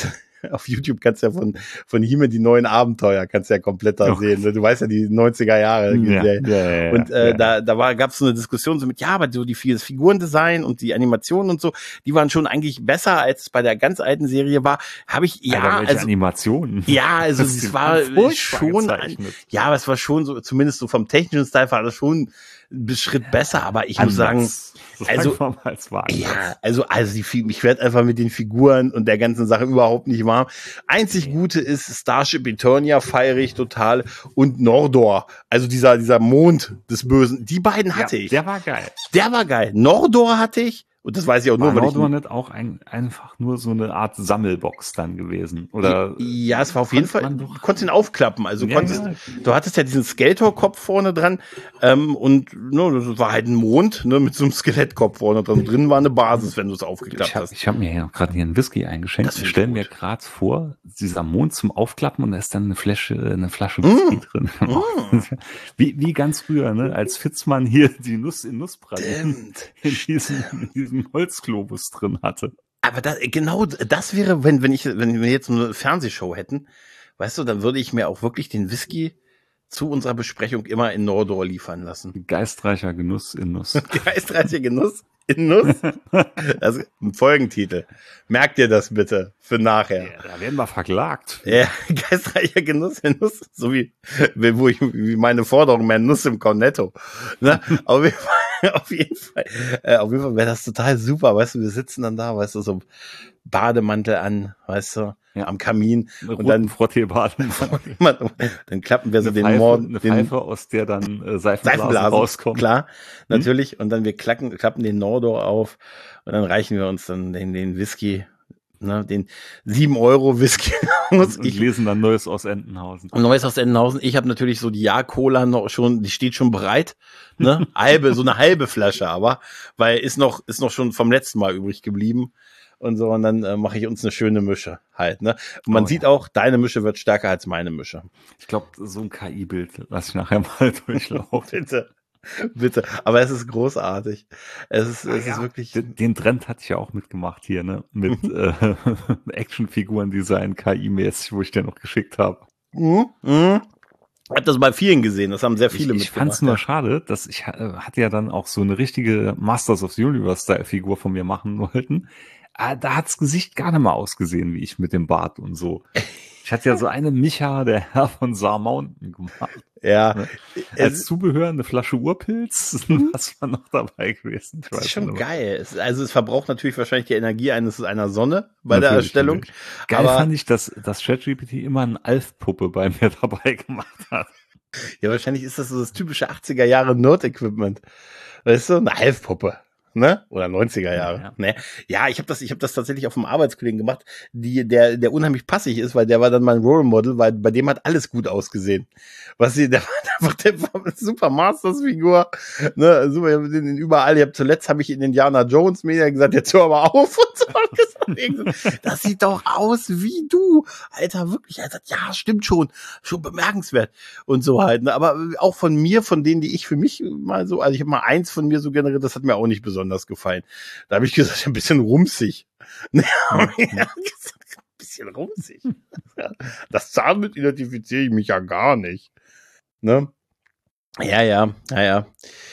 auf YouTube kannst du ja von, von He-Man die neuen Abenteuer, kannst du ja komplett da Oh. sehen. Ne? Du weißt ja, die neunziger Jahre. Ja, der, ja, ja, und äh, ja. da, da war, gab es so eine Diskussion so mit, ja, aber so die viel Figurendesign und die Animationen und so, die waren schon eigentlich besser, als es bei der ganz alten Serie war. Habe ich, ja, Alter, welche also, Animationen. ja, also Das es ist war furchtbar schon, gezeichnet. ja, aber es war schon so, zumindest so vom technischen Style war das schon ein Schritt besser, aber ich muss sagen, Anders. also, Sagen wir mal, es war anders. ja, also, also die, Fi- ich werde einfach mit den Figuren und der ganzen Sache überhaupt nicht warm. Einzig Gute ist Starship Eternia, feiere ich total, und Nordor, also dieser, dieser Mond des Bösen, die beiden hatte Ja, ich. der war geil. Der war geil. Nordor hatte ich, und das weiß ich auch War nur, weil ich Nordor nicht auch ein, einfach nur so eine Art Sammelbox dann gewesen? Oder ja, es war auf jeden konnte Fall, man du doch- konntest ihn aufklappen, also Ja, konntest, ja. du hattest ja diesen Skeletor-Kopf vorne dran, ähm, und ne, das war halt ein Mond, ne, mit so einem Skelettkopf vorne dran. Drin war eine Basis, wenn du es aufgeklappt Ich habe hast. ich hab mir ja gerade hier einen Whisky eingeschenkt Das und find ich stelle gut. mir gerade vor, dieser Mond zum Aufklappen und da ist dann eine Flasche, eine Flasche Mm. Whisky drin. wie, wie ganz früher, ne, als Fitzmann hier die Nuss in Nusspralinen Stimmt. in diesem, in diesem Holzglobus drin hatte. Aber das, genau das wäre, wenn, wenn ich, wenn wir jetzt eine Fernsehshow hätten, weißt du, dann würde ich mir auch wirklich den Whisky zu unserer Besprechung immer in Nordor liefern lassen. Geistreicher Genuss in Nuss. Geistreicher Genuss in Nuss. Das ist ein Folgentitel. Merkt ihr das bitte für nachher. Ja, da werden wir verklagt. Ja, geistreicher Genuss in Nuss, so wie, wie, wo ich, wie meine Forderung, mehr Nuss im Cornetto. Ne? Auf jeden Fall, auf jeden Fall, äh, auf jeden Fall wäre das total super, weißt du, wir sitzen dann da, weißt du, so Bademantel an, weißt du, Ja. am Kamin, Eine und dann, Frotteebaden. dann klappen wir so Eine den Pfeife, Morden, eine den Pfeife, aus der dann äh, Seifenblasen, Seifenblasen rauskommen. klar, natürlich, und dann wir klacken, klappen den Nordor auf und dann reichen wir uns dann den, den Whisky, ne, den sieben Euro Whisky aus. Und Ich lesen dann Neues aus Entenhausen. Neues aus Entenhausen. Ich habe natürlich so die Jahr-Cola noch schon, die steht schon bereit, ne? Halbe, so eine halbe Flasche, aber, weil ist noch, ist noch schon vom letzten Mal übrig geblieben und so, und dann äh, mache ich uns eine schöne Mische halt, ne? Und man Oh, sieht ja. auch, deine Mische wird stärker als meine Mische. Ich glaube, so ein K I-Bild lasse ich nachher mal durchlaufen. Bitte, bitte. Aber es ist großartig. Es ist, es Ja, ist wirklich. Den, den Trend hatte ich ja auch mitgemacht hier, ne? Mit äh, Actionfiguren-Design, K I-mäßig, wo ich dir noch geschickt habe. Mhm. Mhm. Ich habe das bei vielen gesehen, das haben sehr viele Ich, ich fand es nur schade, dass ich äh, hatte ja dann auch so eine richtige Masters of the Universe-Style-Figur von mir machen wollten. Ah, da hat's Gesicht gar nicht mal ausgesehen, wie ich mit dem Bart und so. Ich hatte ja so eine Micha, der Herr von Saar Mountain gemacht. Ja, Ne? es, Als Zubehör eine Flasche Urpilz, was war noch dabei gewesen? Ich das weiß ist schon nicht. geil. Es, also es verbraucht natürlich wahrscheinlich die Energie eines einer Sonne bei der Natürlich, Erstellung. natürlich. Geil aber fand ich, dass, dass ChatGPT immer eine Alf-Puppe bei mir dabei gemacht hat. ja, wahrscheinlich ist das so das typische achtziger Jahre Nerd-Equipment. Weißt du, eine Halfpuppe. Ne? Oder neunziger Jahre. Ja, ja. Ne? Ja, ich habe das, ich habe das tatsächlich auf einem Arbeitskollegen gemacht, die, der, der unheimlich passig ist, weil der war dann mein Role Model, weil bei dem hat alles gut ausgesehen. Was sie, der war einfach, der war eine super Masters-Figur, ne, super, ich hab den überall, ich hab, zuletzt habe ich in Indiana Jones Media gesagt, jetzt hör mal auf und so. Gesagt, das sieht doch aus wie du, Alter, wirklich. Er sagt, ja, stimmt schon, schon bemerkenswert und so halt. Ne? Aber auch von mir, von denen, die ich für mich mal so, also ich habe mal eins von mir so generiert, das hat mir auch nicht besonders gefallen. Da habe ich gesagt, ein bisschen rumsig. Ne? Ein bisschen rumsig. Das damit identifiziere ich mich ja gar nicht. Ne? Ja, ja, ja, ja.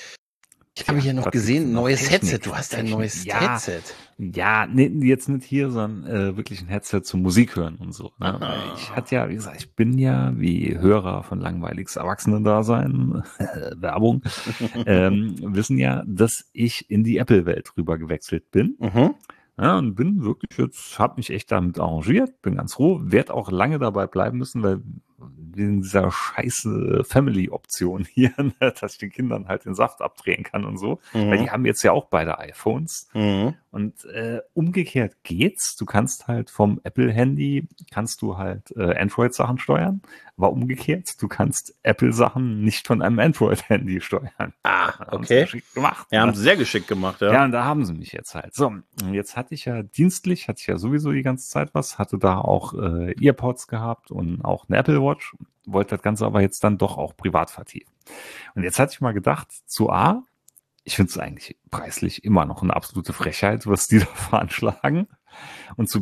Ich habe hier noch was gesehen, gibt's noch? neues Technik, Headset. Du hast ein Technik. neues Ja. Headset. Ja, nee, jetzt nicht hier, sondern äh, wirklich ein Headset zum Musik hören und so. Ne? Aha. Weil ich hatte ja, wie gesagt, ich bin ja wie Hörer von langweiliges Erwachsenendasein, Werbung, ähm, wissen ja, dass ich in die Apple-Welt rüber gewechselt bin. Mhm. Ja, und bin wirklich jetzt, habe mich echt damit arrangiert, bin ganz froh, werde auch lange dabei bleiben müssen, weil wegen dieser scheiße Family-Option hier, ne, dass ich den Kindern halt den Saft abdrehen kann und so, Mhm. weil die haben jetzt ja auch beide iPhones. Mhm. Und äh, umgekehrt geht's. Du kannst halt vom Apple-Handy, kannst du halt äh, Android-Sachen steuern, aber umgekehrt, du kannst Apple-Sachen nicht von einem Android-Handy steuern. Ah, Haben sie okay. geschickt gemacht. Ja, haben ne? sie sehr geschickt gemacht, ja. Ja, und da haben sie mich jetzt halt. So, und jetzt hatte ich ja dienstlich, hatte ich ja sowieso die ganze Zeit was, hatte da auch äh, Earpods gehabt und auch eine Apple Watch, wollte das Ganze aber jetzt dann doch auch privat vertiefen. Und jetzt hatte ich mal gedacht, zu A, ich finde es eigentlich preislich immer noch eine absolute Frechheit, was die da veranschlagen. Und zu B,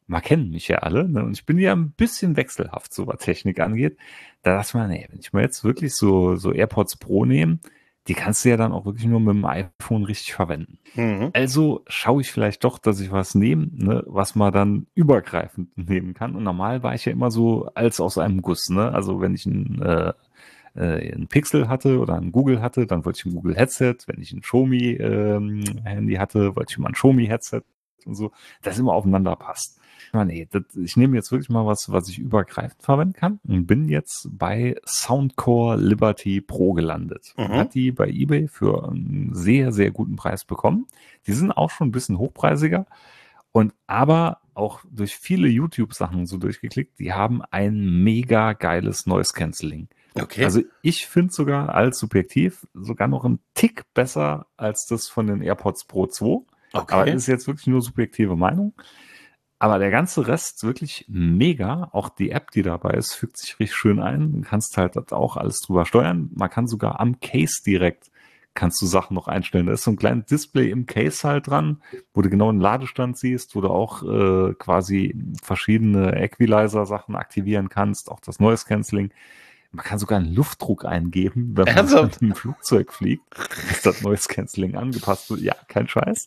man kennt mich ja alle, ne? Und ich bin ja ein bisschen wechselhaft, so was Technik angeht. Da dachte ich mir, nee, wenn ich mir jetzt wirklich so, so AirPods Pro nehme, die kannst du ja dann auch wirklich nur mit dem iPhone richtig verwenden. Mhm. Also schaue ich vielleicht doch, dass ich was nehme, ne, was man dann übergreifend nehmen kann. Und normal war ich ja immer so als aus einem Guss, ne? Also wenn ich ein, äh, äh, ein Pixel hatte oder ein Google hatte, dann wollte ich ein Google Headset. Wenn ich ein Xiaomi ähm, Handy hatte, wollte ich mal ein Xiaomi Headset und so, das immer aufeinander passt. Ja, nee, das, ich nehme jetzt wirklich mal was, was ich übergreifend verwenden kann und bin jetzt bei Soundcore Liberty Pro gelandet. Mhm. Hat die bei eBay für einen sehr, sehr guten Preis bekommen. Die sind auch schon ein bisschen hochpreisiger und aber auch durch viele YouTube-Sachen so durchgeklickt, die haben ein mega geiles Noise Cancelling. Okay. Also ich finde sogar als subjektiv sogar noch einen Tick besser als das von den AirPods Pro zwei. Okay. Aber das ist jetzt wirklich nur subjektive Meinung. Aber der ganze Rest wirklich mega. Auch die App, die dabei ist, fügt sich richtig schön ein. Du kannst halt das auch alles drüber steuern. Man kann sogar am Case direkt, kannst du Sachen noch einstellen. Da ist so ein kleines Display im Case halt dran, wo du genau einen Ladestand siehst, wo du auch äh, quasi verschiedene Equalizer-Sachen aktivieren kannst, auch das Noise Cancelling. Man kann sogar einen Luftdruck eingeben, wenn man Also, mit einem Flugzeug fliegt, ist das Noise Cancelling angepasst wird. Ja, kein Scheiß.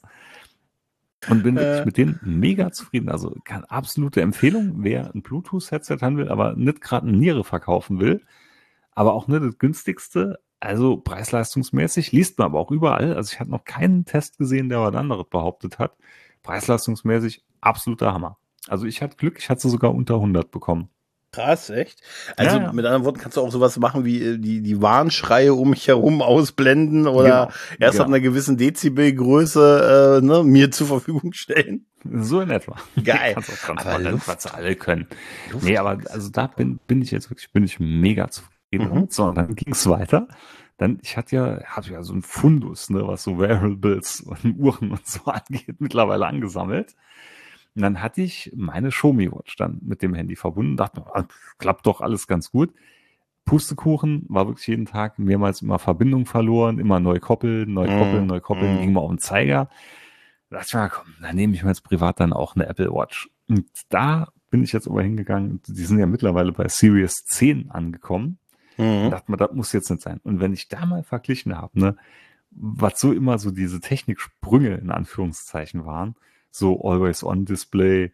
Und bin wirklich äh, mit denen mega zufrieden. Also keine absolute Empfehlung, wer ein Bluetooth-Headset haben will, aber nicht gerade eine Niere verkaufen will, aber auch nicht das günstigste, also preis-leistungsmäßig, liest man aber auch überall. Also ich habe noch keinen Test gesehen, der was anderes behauptet hat. Preis-leistungsmäßig absoluter Hammer. Also ich hatte Glück, ich hatte sie sogar unter hundert bekommen. krass, echt? Also Ja, ja. mit anderen Worten kannst du auch sowas machen wie äh, die, die Warnschreie um mich herum ausblenden oder Genau, erst ab genau. einer gewissen Dezibelgröße äh, ne, mir zur Verfügung stellen. So in etwa. Geil. Kannst auch Aber transparent, Luft- was sie alle können. Luft- Nee, aber also da bin, bin ich jetzt wirklich, bin ich mega zufrieden. Mhm. So, und dann ging es weiter. Dann, ich hatte ja, hatte ja so ein Fundus, ne, was so Wearables und Uhren und so angeht, mittlerweile angesammelt. Und dann hatte ich meine Xiaomi Watch dann mit dem Handy verbunden, dachte, ah, klappt doch alles ganz gut. Pustekuchen, war wirklich jeden Tag mehrmals immer Verbindung verloren, immer neu koppeln, neu koppeln, Mhm. neu koppeln, Mhm. ging mal auf den Zeiger. Da dachte ich mir, komm, dann nehme ich mir jetzt privat dann auch eine Apple Watch. Und da bin ich jetzt aber hingegangen, die sind ja mittlerweile bei Series zehn angekommen. Mhm. Und dachte mir, das muss jetzt nicht sein. Und wenn ich da mal verglichen habe, ne, was so immer so diese Techniksprünge in Anführungszeichen waren, so Always-On-Display,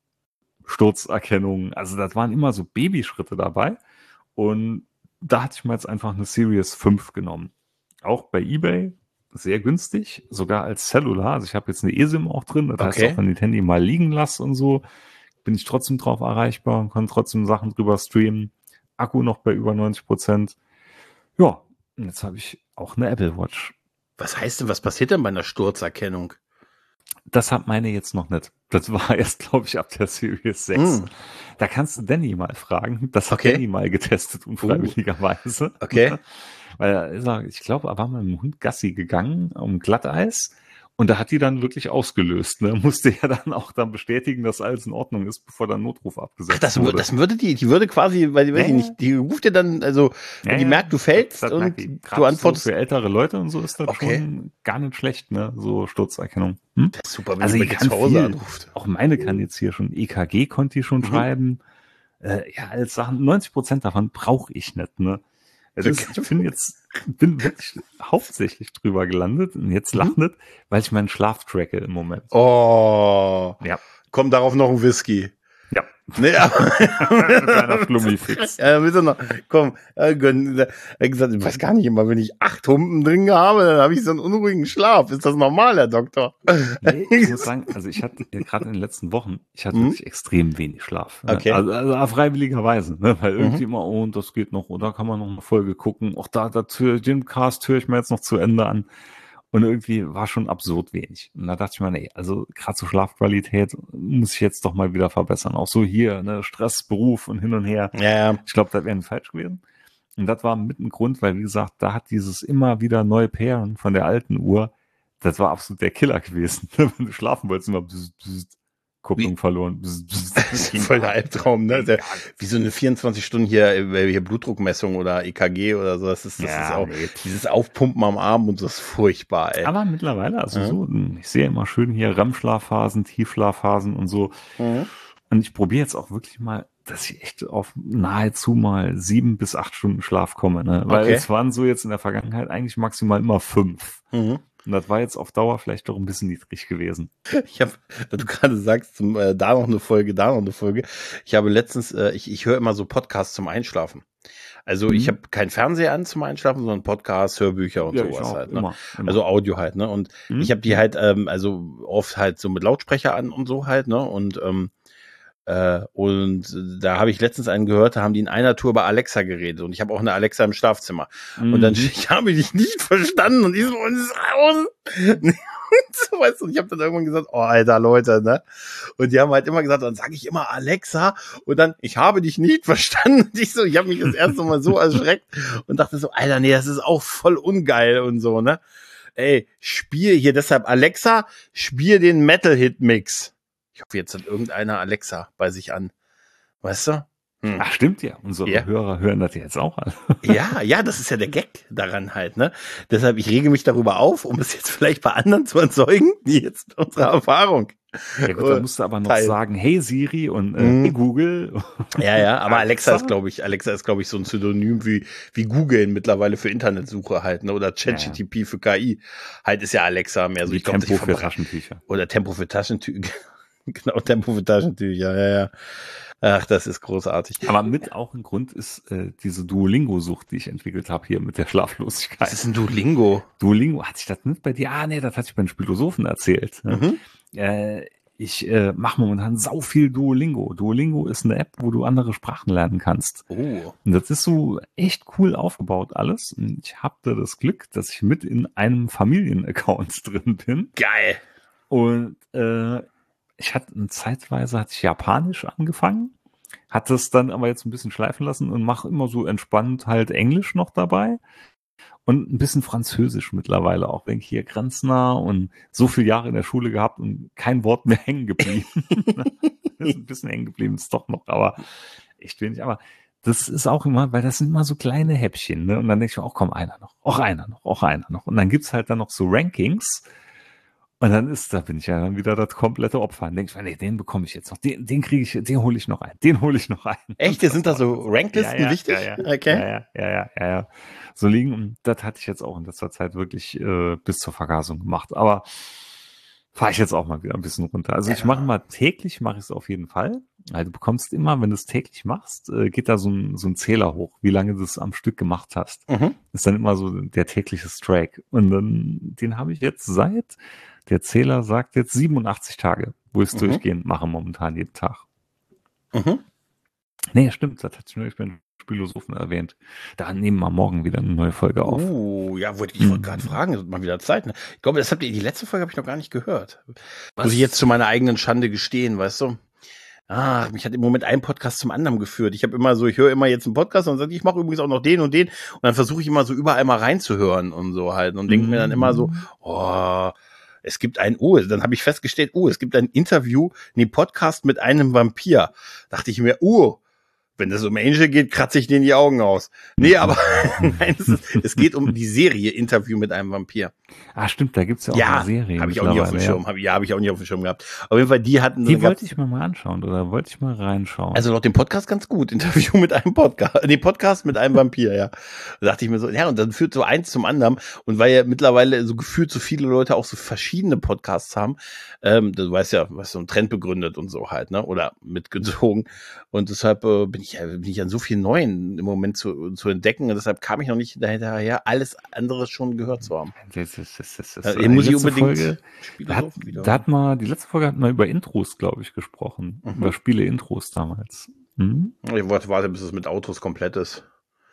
Sturzerkennung, also das waren immer so Babyschritte dabei. Und da hatte ich mir jetzt einfach eine Series fünf genommen. Auch bei eBay, sehr günstig, sogar als Cellular. Also ich habe jetzt eine eSIM auch drin, das heißt Okay. auch, wenn ich das Handy mal liegen lasse und so, bin ich trotzdem drauf erreichbar und kann trotzdem Sachen drüber streamen. Akku noch bei über neunzig Prozent. Ja, und jetzt habe ich auch eine Apple Watch. Was heißt denn, was passiert denn bei einer Sturzerkennung? Das hat meine jetzt noch nicht. Das war erst, glaube ich, ab der Series sechs. Mm. Da kannst du Danny mal fragen. Das hat Okay. Danny mal getestet, unfreiwilligerweise. Okay. Weil er ist, er- ich glaube, er war mit dem Hund Gassi gegangen um Glatteis. Und da hat die dann wirklich ausgelöst. Ne? Musste ja dann auch dann bestätigen, dass alles in Ordnung ist, bevor dann Notruf abgesetzt Ach, das, wür- wurde. das würde die, die würde quasi, weil die, weiß ich Ja, nicht, die ruft dir dann, also, wenn Ja, die ja. merkt, du fällst Das und merkt die. du Gerade antwortest. So für ältere Leute und so ist das Okay. schon gar nicht schlecht, ne? So Sturzerkennung. Hm? Das ist super, wenn Also die ich bei dir kann zu Hause viel, anruft. auch meine kann jetzt hier schon E K G konnte ich schon Mhm. schreiben. Äh, ja, als Sachen, neunzig Prozent davon brauche ich nicht, ne? Das ist, ich bin jetzt, bin wirklich hauptsächlich drüber gelandet und jetzt Mhm. lach nicht, weil ich meinen Schlaf tracke im Moment. Oh, Ja. kommt darauf noch ein Whisky. Ja. Nee, aber, Kleiner Flummifix. ja, bitte noch, komm, äh, gönn, er hat gesagt, ich weiß gar nicht immer, wenn ich acht Humpen drin habe, dann habe ich so einen unruhigen Schlaf. Ist das normal, Herr Doktor? Nee, ich muss sagen, also ich hatte äh, gerade in den letzten Wochen, ich hatte Mhm. wirklich extrem wenig Schlaf. Ne? Okay. Also, also freiwilligerweise, ne? Weil Mhm. irgendwie immer, oh, und das geht noch, oder kann man noch eine Folge gucken. Auch da, da hör- den Cast höre ich mir jetzt noch zu Ende an. Und irgendwie war schon absurd wenig. Und da dachte ich mir, nee, also gerade so Schlafqualität muss ich jetzt doch mal wieder verbessern. Auch so hier, ne, Stress, Beruf und hin und her. Ja, ja. Ich glaube, das wäre falsch gewesen. Und das war mit ein Grund, weil, wie gesagt, da hat dieses immer wieder neue Pairen von der alten Uhr, das war absolut der Killer gewesen. Wenn du schlafen wolltest, immer bzz, bzz, Kupplung Wie? verloren. Bzz, bzz. Das ist voll der Albtraum, ne? Der, wie so eine vierundzwanzig Stunden hier, äh, hier Blutdruckmessung oder E K G oder so. Das ist, das Ja, ist auch, nee. dieses Aufpumpen am Arm und das ist furchtbar, ey. Aber mittlerweile, also Ja. so, ich sehe immer schön hier R E M-Schlafphasen, Tiefschlafphasen und so. Mhm. Und ich probiere jetzt auch wirklich mal, dass ich echt auf nahezu mal sieben bis acht Stunden Schlaf komme, ne? Weil Okay. es waren so jetzt in der Vergangenheit eigentlich maximal immer fünf. Mhm. Und das war jetzt auf Dauer vielleicht doch ein bisschen niedrig gewesen. Ich habe, da du gerade sagst, zum, äh, da noch eine Folge, da noch eine Folge. Ich habe letztens, äh, ich, ich höre immer so Podcasts zum Einschlafen. Also Mhm. ich habe keinen Fernseher an zum Einschlafen, sondern Podcasts, Hörbücher und Ja, ich sowas auch, halt. Ne? immer, immer. Also Audio halt, ne? Und Mhm. ich habe die halt, ähm, also oft halt so mit Lautsprecher an und so halt, ne? Und ähm, äh, und da habe ich letztens einen gehört, da haben die in einer Tour über Alexa geredet und ich habe auch eine Alexa im Schlafzimmer. Mhm. Und dann, ich habe dich nicht verstanden und die so, und ist raus. So, weißt du, und ich habe dann irgendwann gesagt, oh, Alter, Leute, ne? Und die haben halt immer gesagt, dann sage ich immer Alexa und dann, ich habe dich nicht verstanden. Und ich so, ich habe mich das erste Mal so erschreckt und dachte so, Alter, nee, das ist auch voll ungeil und so, ne? Ey, spiel hier deshalb Alexa, spiel den Metal-Hit-Mix. Ich hoffe, jetzt hat irgendeiner Alexa bei sich an. Weißt du? Hm. Ach, stimmt ja. Unsere Ja. Hörer hören das jetzt auch an. Ja, ja, das ist ja der Gag daran halt, ne? Deshalb, ich rege mich darüber auf, um es jetzt vielleicht bei anderen zu erzeugen, die jetzt unsere Erfahrung. Ja gut, da musst du aber noch Teil. sagen, hey Siri und äh, Mhm. hey Google. Ja, ja, aber Alexa Alexa? ist, glaube ich, Alexa ist, glaube ich, so ein Synonym wie, wie Google mittlerweile für Internetsuche halt, ne? Oder ChatGPT für K I. Halt ist ja Alexa mehr so. Wie Ich glaub, Tempo die für verbra- Taschentücher. Oder Tempo für Taschentücher. Genau, Tempo für Taschentücher, ja, ja. Ach, das ist großartig. Aber mit auch ein Grund ist äh, diese Duolingo-Sucht, die ich entwickelt habe hier mit der Was Schlaflosigkeit. ist ein Duolingo? Duolingo, hat sich das nicht bei dir? Ah, nee, das hatte ich beim Philosophen erzählt. Ne? Mhm. Äh, ich äh, mache momentan sau viel Duolingo. Duolingo ist eine App, wo du andere Sprachen lernen kannst. Oh. Und das ist so echt cool aufgebaut alles. Und ich habe da das Glück, dass ich mit in einem Familienaccount drin bin. Geil. Und äh, ich hatte zeitweise hatte ich Japanisch angefangen, hatte es dann aber jetzt ein bisschen schleifen lassen und mache immer so entspannt halt Englisch noch dabei und ein bisschen Französisch mittlerweile auch, wenn ich hier grenznah und so viele Jahre in der Schule gehabt und kein Wort mehr hängen geblieben. Ist ein bisschen hängen geblieben, ist doch noch, aber echt wenig. Aber das ist auch immer, weil das sind immer so kleine Häppchen, ne? Und dann denke ich mir, auch komm, einer noch, auch einer noch, auch einer noch. Und dann gibt's halt dann noch so Rankings. Und dann ist, da bin ich ja dann wieder das komplette Opfer. Dann denke ich mir, nee, den bekomme ich jetzt noch, den, den kriege ich, den hole ich noch ein, den hole ich noch ein. Echt? Sind da so Ranklisten ja, ja, wichtig? Ja, ja, Okay. ja, ja, ja, ja, ja, ja. So liegen, und das hatte ich jetzt auch in letzter Zeit wirklich äh, bis zur Vergasung gemacht. Aber fahre ich jetzt auch mal wieder ein bisschen runter. Also ich mache mal täglich, mache ich es auf jeden Fall. Also du bekommst immer, wenn du es täglich machst, äh, geht da so ein, so ein Zähler hoch, wie lange du es am Stück gemacht hast. Mhm. Ist dann immer so der tägliche Strike. Und dann, den habe ich jetzt seit, der Zähler sagt jetzt siebenundachtzig Tage, wo ich es Mhm. durchgehend mache momentan jeden Tag. Mhm. Nee, stimmt, das hatte ich nur beim Philosophen erwähnt. Da nehmen wir morgen wieder eine neue Folge auf. Uh, ja, wollte ich wollte Mhm. gerade fragen, es wird mal wieder Zeit. Ne? Ich glaube, das habt ihr, die letzte Folge habe ich noch gar nicht gehört. Was? Muss ich jetzt zu meiner eigenen Schande gestehen, weißt du? Ah, mich hat im Moment ein Podcast zum anderen geführt. Ich habe immer so, ich höre immer jetzt einen Podcast und sage, ich mache übrigens auch noch den und den. Und dann versuche ich immer so überall mal reinzuhören und so halt. Und denke mir dann immer so, oh, es gibt ein, oh, dann habe ich festgestellt, oh, es gibt ein Interview, nee, Podcast mit einem Vampir. Dachte ich mir, oh, wenn das um Angel geht, kratze ich denen die Augen aus. Nee, aber nein, es, ist, es geht um die Serie Interview mit einem Vampir. Ah, stimmt, da gibt's ja auch Ja, eine Serie. habe ich auch nicht auf dem mittlerweile, Schirm. Hab, ja, habe ich auch nicht auf dem Schirm gehabt. Auf jeden Fall, die hatten... Die gab's- wollte ich mir mal anschauen oder wollte ich mal reinschauen. Also laut dem Podcast ganz gut. Interview mit einem Podcast. Nee, Podcast mit einem Vampir, ja. Da dachte ich mir so, ja, und dann führt so eins zum anderen. Und weil ja mittlerweile so gefühlt so viele Leute auch so verschiedene Podcasts haben, ähm, du weißt ja, was so ein Trend begründet und so halt, ne? Oder mitgezogen. Und deshalb äh, bin ich ja bin ich an so vielen neuen im Moment zu, zu entdecken. Und deshalb kam ich noch nicht dahinterher, alles andere schon gehört zu haben. Das, das, das, das, das, Äh, die muss ich letzte unbedingt Folge, da hat, Philosophen wieder. da hat mal, die letzte Folge hat mal über Intros, glaube ich, gesprochen. Mhm. Über Spiele-Intros damals. Hm? Ich warte, warte, bis es mit Autos komplett ist.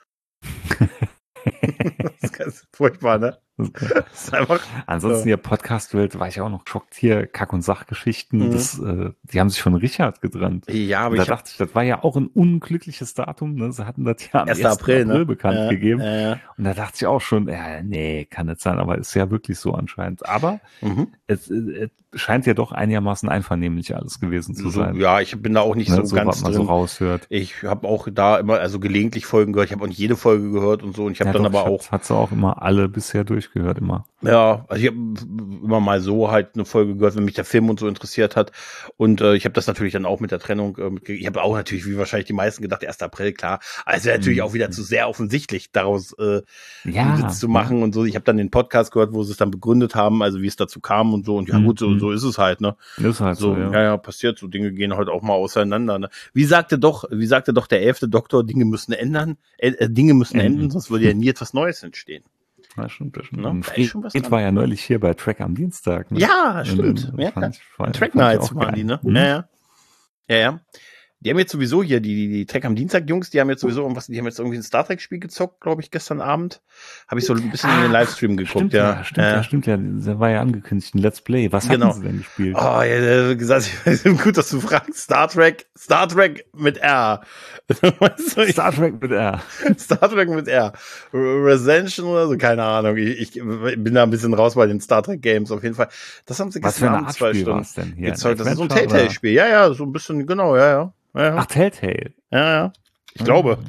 Das ist ganz furchtbar, ne? Das ist einfach. Ansonsten, Ja. ja, Podcast-Welt war ich auch noch geschockt hier, Kack- und Sachgeschichten. Mhm. Das, äh, die haben sich von Richard getrennt. Ja, aber Und da ich hab, dachte ich, das war ja auch ein unglückliches Datum. Ne? Sie hatten das ja am erster ersten April, ne? bekannt Ja, gegeben. ja, ja. Und da dachte ich auch schon, ja, nee, kann nicht sein, aber ist ja wirklich so anscheinend. Aber Mhm. es, es scheint ja doch einigermaßen einvernehmlich alles gewesen zu So, sein. ja, ich bin da auch nicht Ne, so, so ganz was man so drin. raushört. Ich habe auch da immer, also gelegentlich Folgen gehört. Ich habe auch nicht jede Folge gehört und so. Und ich habe Ja, dann doch, aber ich auch, hat, hat sie auch immer alle bisher durchgehört, immer. Ja, also ich habe immer mal so halt eine Folge gehört, wenn mich der Film und so interessiert hat. Und äh, ich habe das natürlich dann auch mit der Trennung, äh, mitgekriegt. Ich habe auch natürlich, wie wahrscheinlich die meisten gedacht, erster April, klar. Aber es wäre natürlich Mhm. auch wieder zu sehr offensichtlich, daraus äh, einen Ja, Witz zu machen und so. Ich habe dann den Podcast gehört, wo sie es dann begründet haben, also wie es dazu kam und so. Und ja Mhm. gut, so, so ist es halt, ne? ja. Ist halt so, So, ja. ja, ja, passiert. So Dinge gehen halt auch mal auseinander. Ne? Wie sagte doch, wie sagte doch der elfte Doktor, Dinge müssen ändern, äh, äh, Dinge müssen Enden. enden, sonst würde ja nie etwas Neues entstehen. Ja, stimmt, das stimmt. Ne? Und Da ist Fred schon was Fred dran. war ja neulich hier bei Track am Dienstag. Ne? Ja, Und, stimmt. äh, Ja, fand ich, fand, Track fand ich Nights auch waren geil. die, ne? Mhm. Ja, ja. Ja, ja. Die haben jetzt sowieso hier, die, die, die Track am Dienstag Jungs, die haben jetzt sowieso irgendwas, die haben jetzt irgendwie ein Star Trek Spiel gezockt, glaube ich, gestern Abend. Habe ich so ein bisschen in den Livestream geguckt, stimmt, ja. ja. Stimmt, ja. ja, stimmt, ja. Da war ja angekündigt, ein Let's Play. Was Genau. hatten sie denn gespielt? Oh, ja, der hat gesagt, gut, dass du fragst. Star Trek, Star Trek mit R. Weißt du, ich, Star Trek mit R. Star Trek mit R. Recension oder so, keine Ahnung. Ich, ich bin da ein bisschen raus bei den Star Trek Games auf jeden Fall. Das haben sie Was für gestern eine Abend Art zwei Spiel Stunden war es denn hier? gezockt. Das ist so ein Adventure, Telltale-Spiel. Ja, ja, so ein bisschen, genau, ja, ja. ja, ja. Ach, Telltale. Ja, ja. Ich glaube.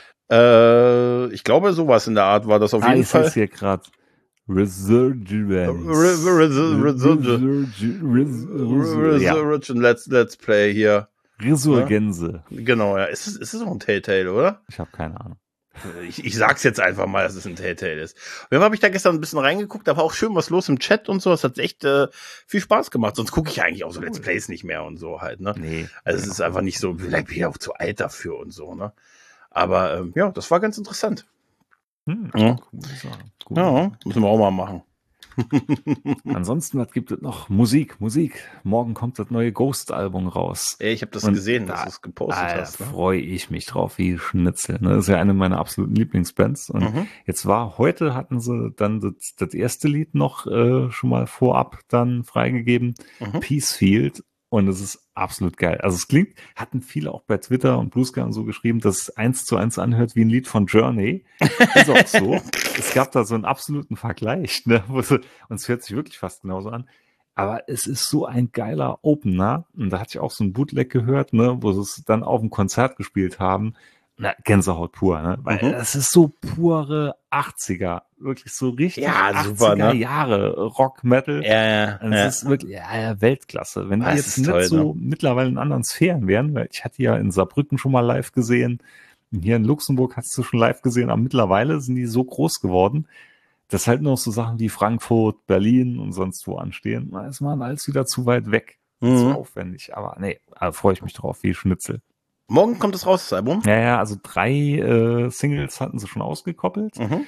Äh, ich glaube, sowas in der Art war das auf ah, jeden ich Fall. sehe hier gerade. Resurgence. Re- re- re- Resurge- Resurge- Res- ja. Resurgent Let's, Let's Play hier. Resurgense. Genau, ja. Ist es, ist es auch ein Telltale, oder? Ich habe keine Ahnung. Ich, ich sag's jetzt einfach mal, dass es ein Telltale ist. Und dann habe ich da gestern ein bisschen reingeguckt, da war auch schön was los im Chat und so. Es hat echt äh, viel Spaß gemacht. Sonst gucke ich eigentlich auch so Let's Plays nicht mehr und so halt, ne? Nee. Also es ist einfach nicht so, vielleicht bin ich auch zu alt dafür und so, ne? Aber ähm, ja, das war ganz interessant. Hm, Ja. gute Sache. Gute Ja, Sache. müssen wir auch mal machen. Ansonsten, was gibt es noch? Musik, Musik. Morgen kommt das neue Ghost-Album raus. Ey, ich habe das Und gesehen, da- dass du es gepostet Da hast. Ne? freue ich mich drauf, wie Schnitzel. Ne? Das ist ja eine meiner absoluten Lieblingsbands. Und Mhm. jetzt war, heute hatten sie dann das, das erste Lied noch äh, schon mal vorab dann freigegeben. Mhm. Peacefield. Und es ist absolut geil. Also es klingt, hatten viele auch bei Twitter und Blue Sky und so geschrieben, dass es eins zu eins anhört wie ein Lied von Journey. Ist auch so. Es gab da so einen absoluten Vergleich, ne? Wo sie, und es hört sich wirklich fast genauso an. Aber es ist so ein geiler Opener. Und da hatte ich auch so ein Bootleg gehört, ne, wo sie es dann auf dem Konzert gespielt haben. Na, Gänsehaut pur, ne? Weil Mhm. es ist so pure achtziger. Wirklich so richtig Ja, super, achtziger ne? Jahre Rock, Metal. Ja, ja, Also ja. es ist wirklich ja, ja, Weltklasse. Wenn die Das jetzt ist nicht toll, so mittlerweile in anderen Sphären wären, weil ich hatte ja in Saarbrücken schon mal live gesehen, und hier in Luxemburg hast du schon live gesehen, aber mittlerweile sind die so groß geworden, dass halt nur noch so Sachen wie Frankfurt, Berlin und sonst wo anstehen. Da ist man alles wieder zu weit weg. Mhm. Zu aufwendig. Aber nee, da freue ich mich drauf, wie Schnitzel. Morgen kommt es raus, das Album. Ja, ja, also drei äh, Singles hatten sie schon ausgekoppelt. Mhm.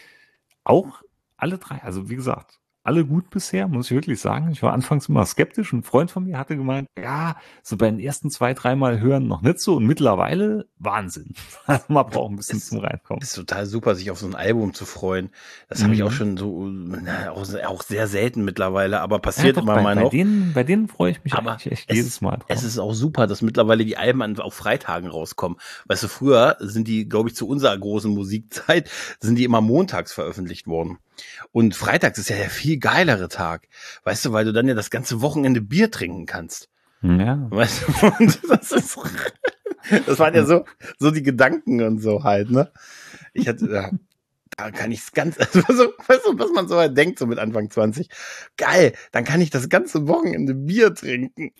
Auch alle drei, also wie gesagt, alle gut bisher, muss ich wirklich sagen. Ich war anfangs immer skeptisch. Ein Freund von mir hatte gemeint, ja, so bei den ersten zwei, dreimal hören noch nicht so und mittlerweile Wahnsinn. Also man braucht ein bisschen Es- zum Reinkommen. Ist total super, sich auf so ein Album zu freuen. Das habe ich Mhm. auch schon so, na, auch, auch sehr selten mittlerweile, aber Ja, passiert doch, immer bei, mal bei noch. denen, bei denen freue ich mich Aber eigentlich echt es- jedes Mal drauf. Es ist auch super, dass mittlerweile die Alben an, auf Freitagen rauskommen. Weißt du, früher sind die, glaube ich, zu unserer großen Musikzeit, sind die immer montags veröffentlicht worden. Und freitags ist ja der viel geilere Tag. Weißt du, weil du dann ja das ganze Wochenende Bier trinken kannst. Ja. Weißt du, und das ist, das waren ja so, so die Gedanken und so halt, ne? Ich hatte, ja, da kann ich's ganz, also so, weißt du, was man so halt denkt, so mit Anfang zwanzig. Geil, dann kann ich das ganze Wochenende Bier trinken.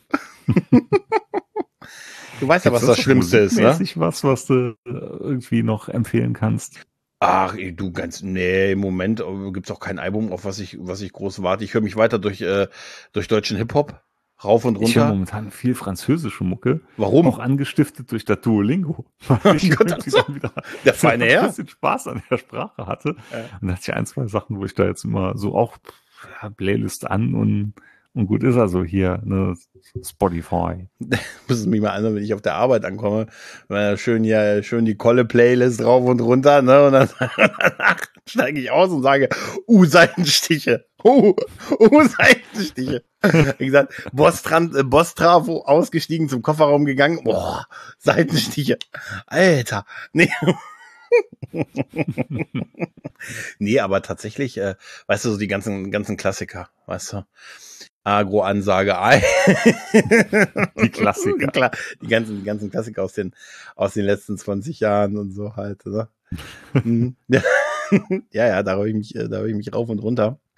Du weißt ja, was das Schlimmste ist, ne? Musikmäßig was, was du äh, irgendwie noch empfehlen kannst. Ach, ey, du ganz, nee, im Moment äh, gibt's auch kein Album, auf was ich, was ich groß warte. Ich höre mich weiter durch, äh, durch deutschen Hip-Hop, rauf und Ich höre runter. momentan viel französische Mucke. Warum? Auch angestiftet durch das Duolingo. Weil ich Gott, irgendwie also, dann wieder der feine ein Herr. bisschen Spaß an der Sprache hatte. Ja. Und da hatte ich ein, zwei Sachen, wo ich da jetzt immer so auch ja, Playlist an und, und gut ist also hier, ne, Spotify. Muss es mich mal an, wenn ich auf der Arbeit ankomme. Wenn schön hier, schön die Kolle-Playlist rauf und runter, ne? Und dann danach steige ich aus und sage, uh, Seitenstiche. Uh, uh, Seitenstiche. Wie gesagt, Boss, Tran- äh, Boss Trafo ausgestiegen, zum Kofferraum gegangen. Boah, Seitenstiche. Alter. Nee. Nee, aber tatsächlich, äh, weißt du, so die ganzen, ganzen Klassiker, weißt du. Agro-Ansage, ei. Die Klassiker. Klar, die ganzen, die ganzen Klassiker aus den, aus den letzten zwanzig Jahren und so halt, ne? Mhm. Ja, ja, da habe ich mich, da habe ich mich rauf und runter.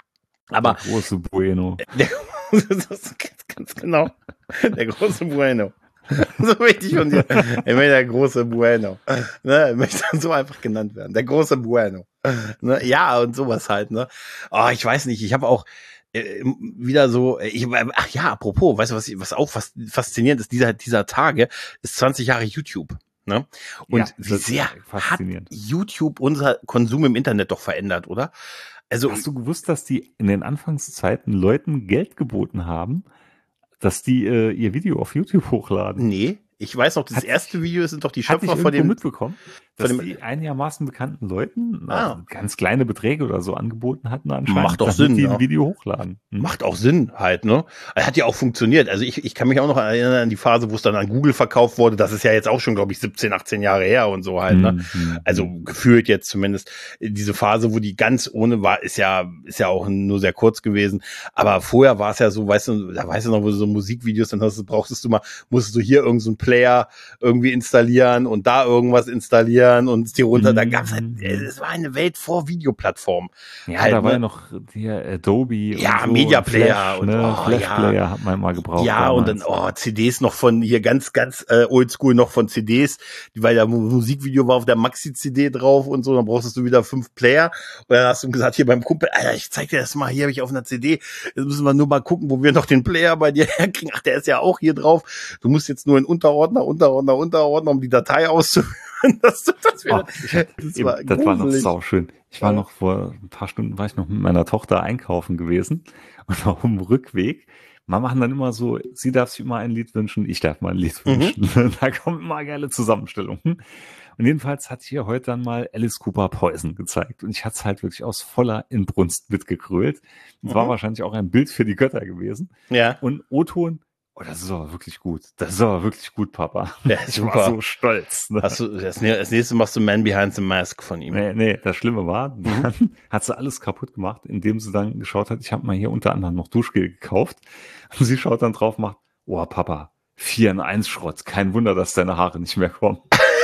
Aber der große Bueno. Der, das ist ganz genau. Der große Bueno. So richtig von dir. Ich meine, der große Bueno. Ne, ich möchte dann so einfach genannt werden. Der große Bueno. Ne, ja, und sowas halt, ne. Oh, ich weiß nicht, ich habe auch äh, wieder so, ich, ach ja, apropos, weißt du, was, was auch fast faszinierend ist, dieser, dieser Tage ist zwanzig Jahre YouTube. Ne? Und Ja, wie das sehr ist hat faszinierend. YouTube unser Konsum im Internet doch verändert, oder? Also, Hast du gewusst, dass die in den Anfangszeiten Leuten Geld geboten haben, dass die äh, ihr Video auf YouTube hochladen? nee, ich weiß noch, das Hat erste sich- Video sind doch die Hatte ich Schöpfer von irgendwo dem, mitbekommen, dass von dem- die einigermaßen bekannten Leuten Ah. also ganz kleine Beträge oder so angeboten hatten anscheinend, Macht doch damit Sinn, die ja. ein Video hochladen. Hm? Macht auch Sinn halt, ne? Hat ja auch funktioniert. Also ich, ich kann mich auch noch erinnern an die Phase, wo es dann an Google verkauft wurde. Das ist ja jetzt auch schon, glaube ich, siebzehn, achtzehn Jahre her und so halt, ne? Hm, Also hm. gefühlt jetzt zumindest. Diese Phase, wo die ganz ohne war, ist ja, ist ja auch nur sehr kurz gewesen. Aber vorher war es ja so, weißt du, da weißt du noch, wo du so Musikvideos, dann hast du, brauchtest du mal, musstest du hier irgendeinen so einen Player irgendwie installieren und da irgendwas installieren und die runter. Da Mhm. gab's halt, es war eine Welt vor Videoplattformen. Ja, halt, da war ne? ja noch der Adobe Ja, und so, Media und Player Flash, und- ne? oh, Flash ja. Player hat man mal gebraucht. Ja, und dann, damals. oh, C Ds noch von hier ganz, ganz äh, oldschool noch von C Ds, weil da Musikvideo war auf der Maxi-C D drauf und so, dann brauchst du wieder fünf Player und dann hast du gesagt, hier beim Kumpel, Alter, ich zeig dir das mal, hier habe ich auf einer C D, jetzt müssen wir nur mal gucken, wo wir noch den Player bei dir herkriegen, ach, der ist ja auch hier drauf, du musst jetzt nur in Unterordner, Unterordner, Unterordner, um die Datei auszuführen, das, das, Oh, wieder, ich hab, das eben, war das war noch gruselig. sauschön. Ich war Ja. noch vor ein paar Stunden, war ich noch mit meiner Tochter einkaufen gewesen und auf dem Rückweg, wir machen dann immer so, sie darf sich immer ein Lied wünschen, ich darf mal ein Lied Mhm. wünschen. Da kommen immer geile Zusammenstellungen. Und jedenfalls hat hier heute dann mal Alice Cooper Poison gezeigt. Und ich hatte es halt wirklich aus voller Inbrunst mitgekrölt. Das war Mhm. wahrscheinlich auch ein Bild für die Götter gewesen. Ja, Und O-Ton, oh, das ist aber wirklich gut. Das ist aber wirklich gut, Papa. Ja, ich super. war so stolz. Ne? hast du, das, nä- das nächste machst du Man Behind the Mask von ihm. Nee, nee, das Schlimme war, Mhm. dann hat sie alles kaputt gemacht, indem sie dann geschaut hat, ich habe mal hier unter anderem noch Duschgel gekauft. Und sie schaut dann drauf, macht, oh Papa, vier in eins Schrott. Kein Wunder, dass deine Haare nicht mehr kommen.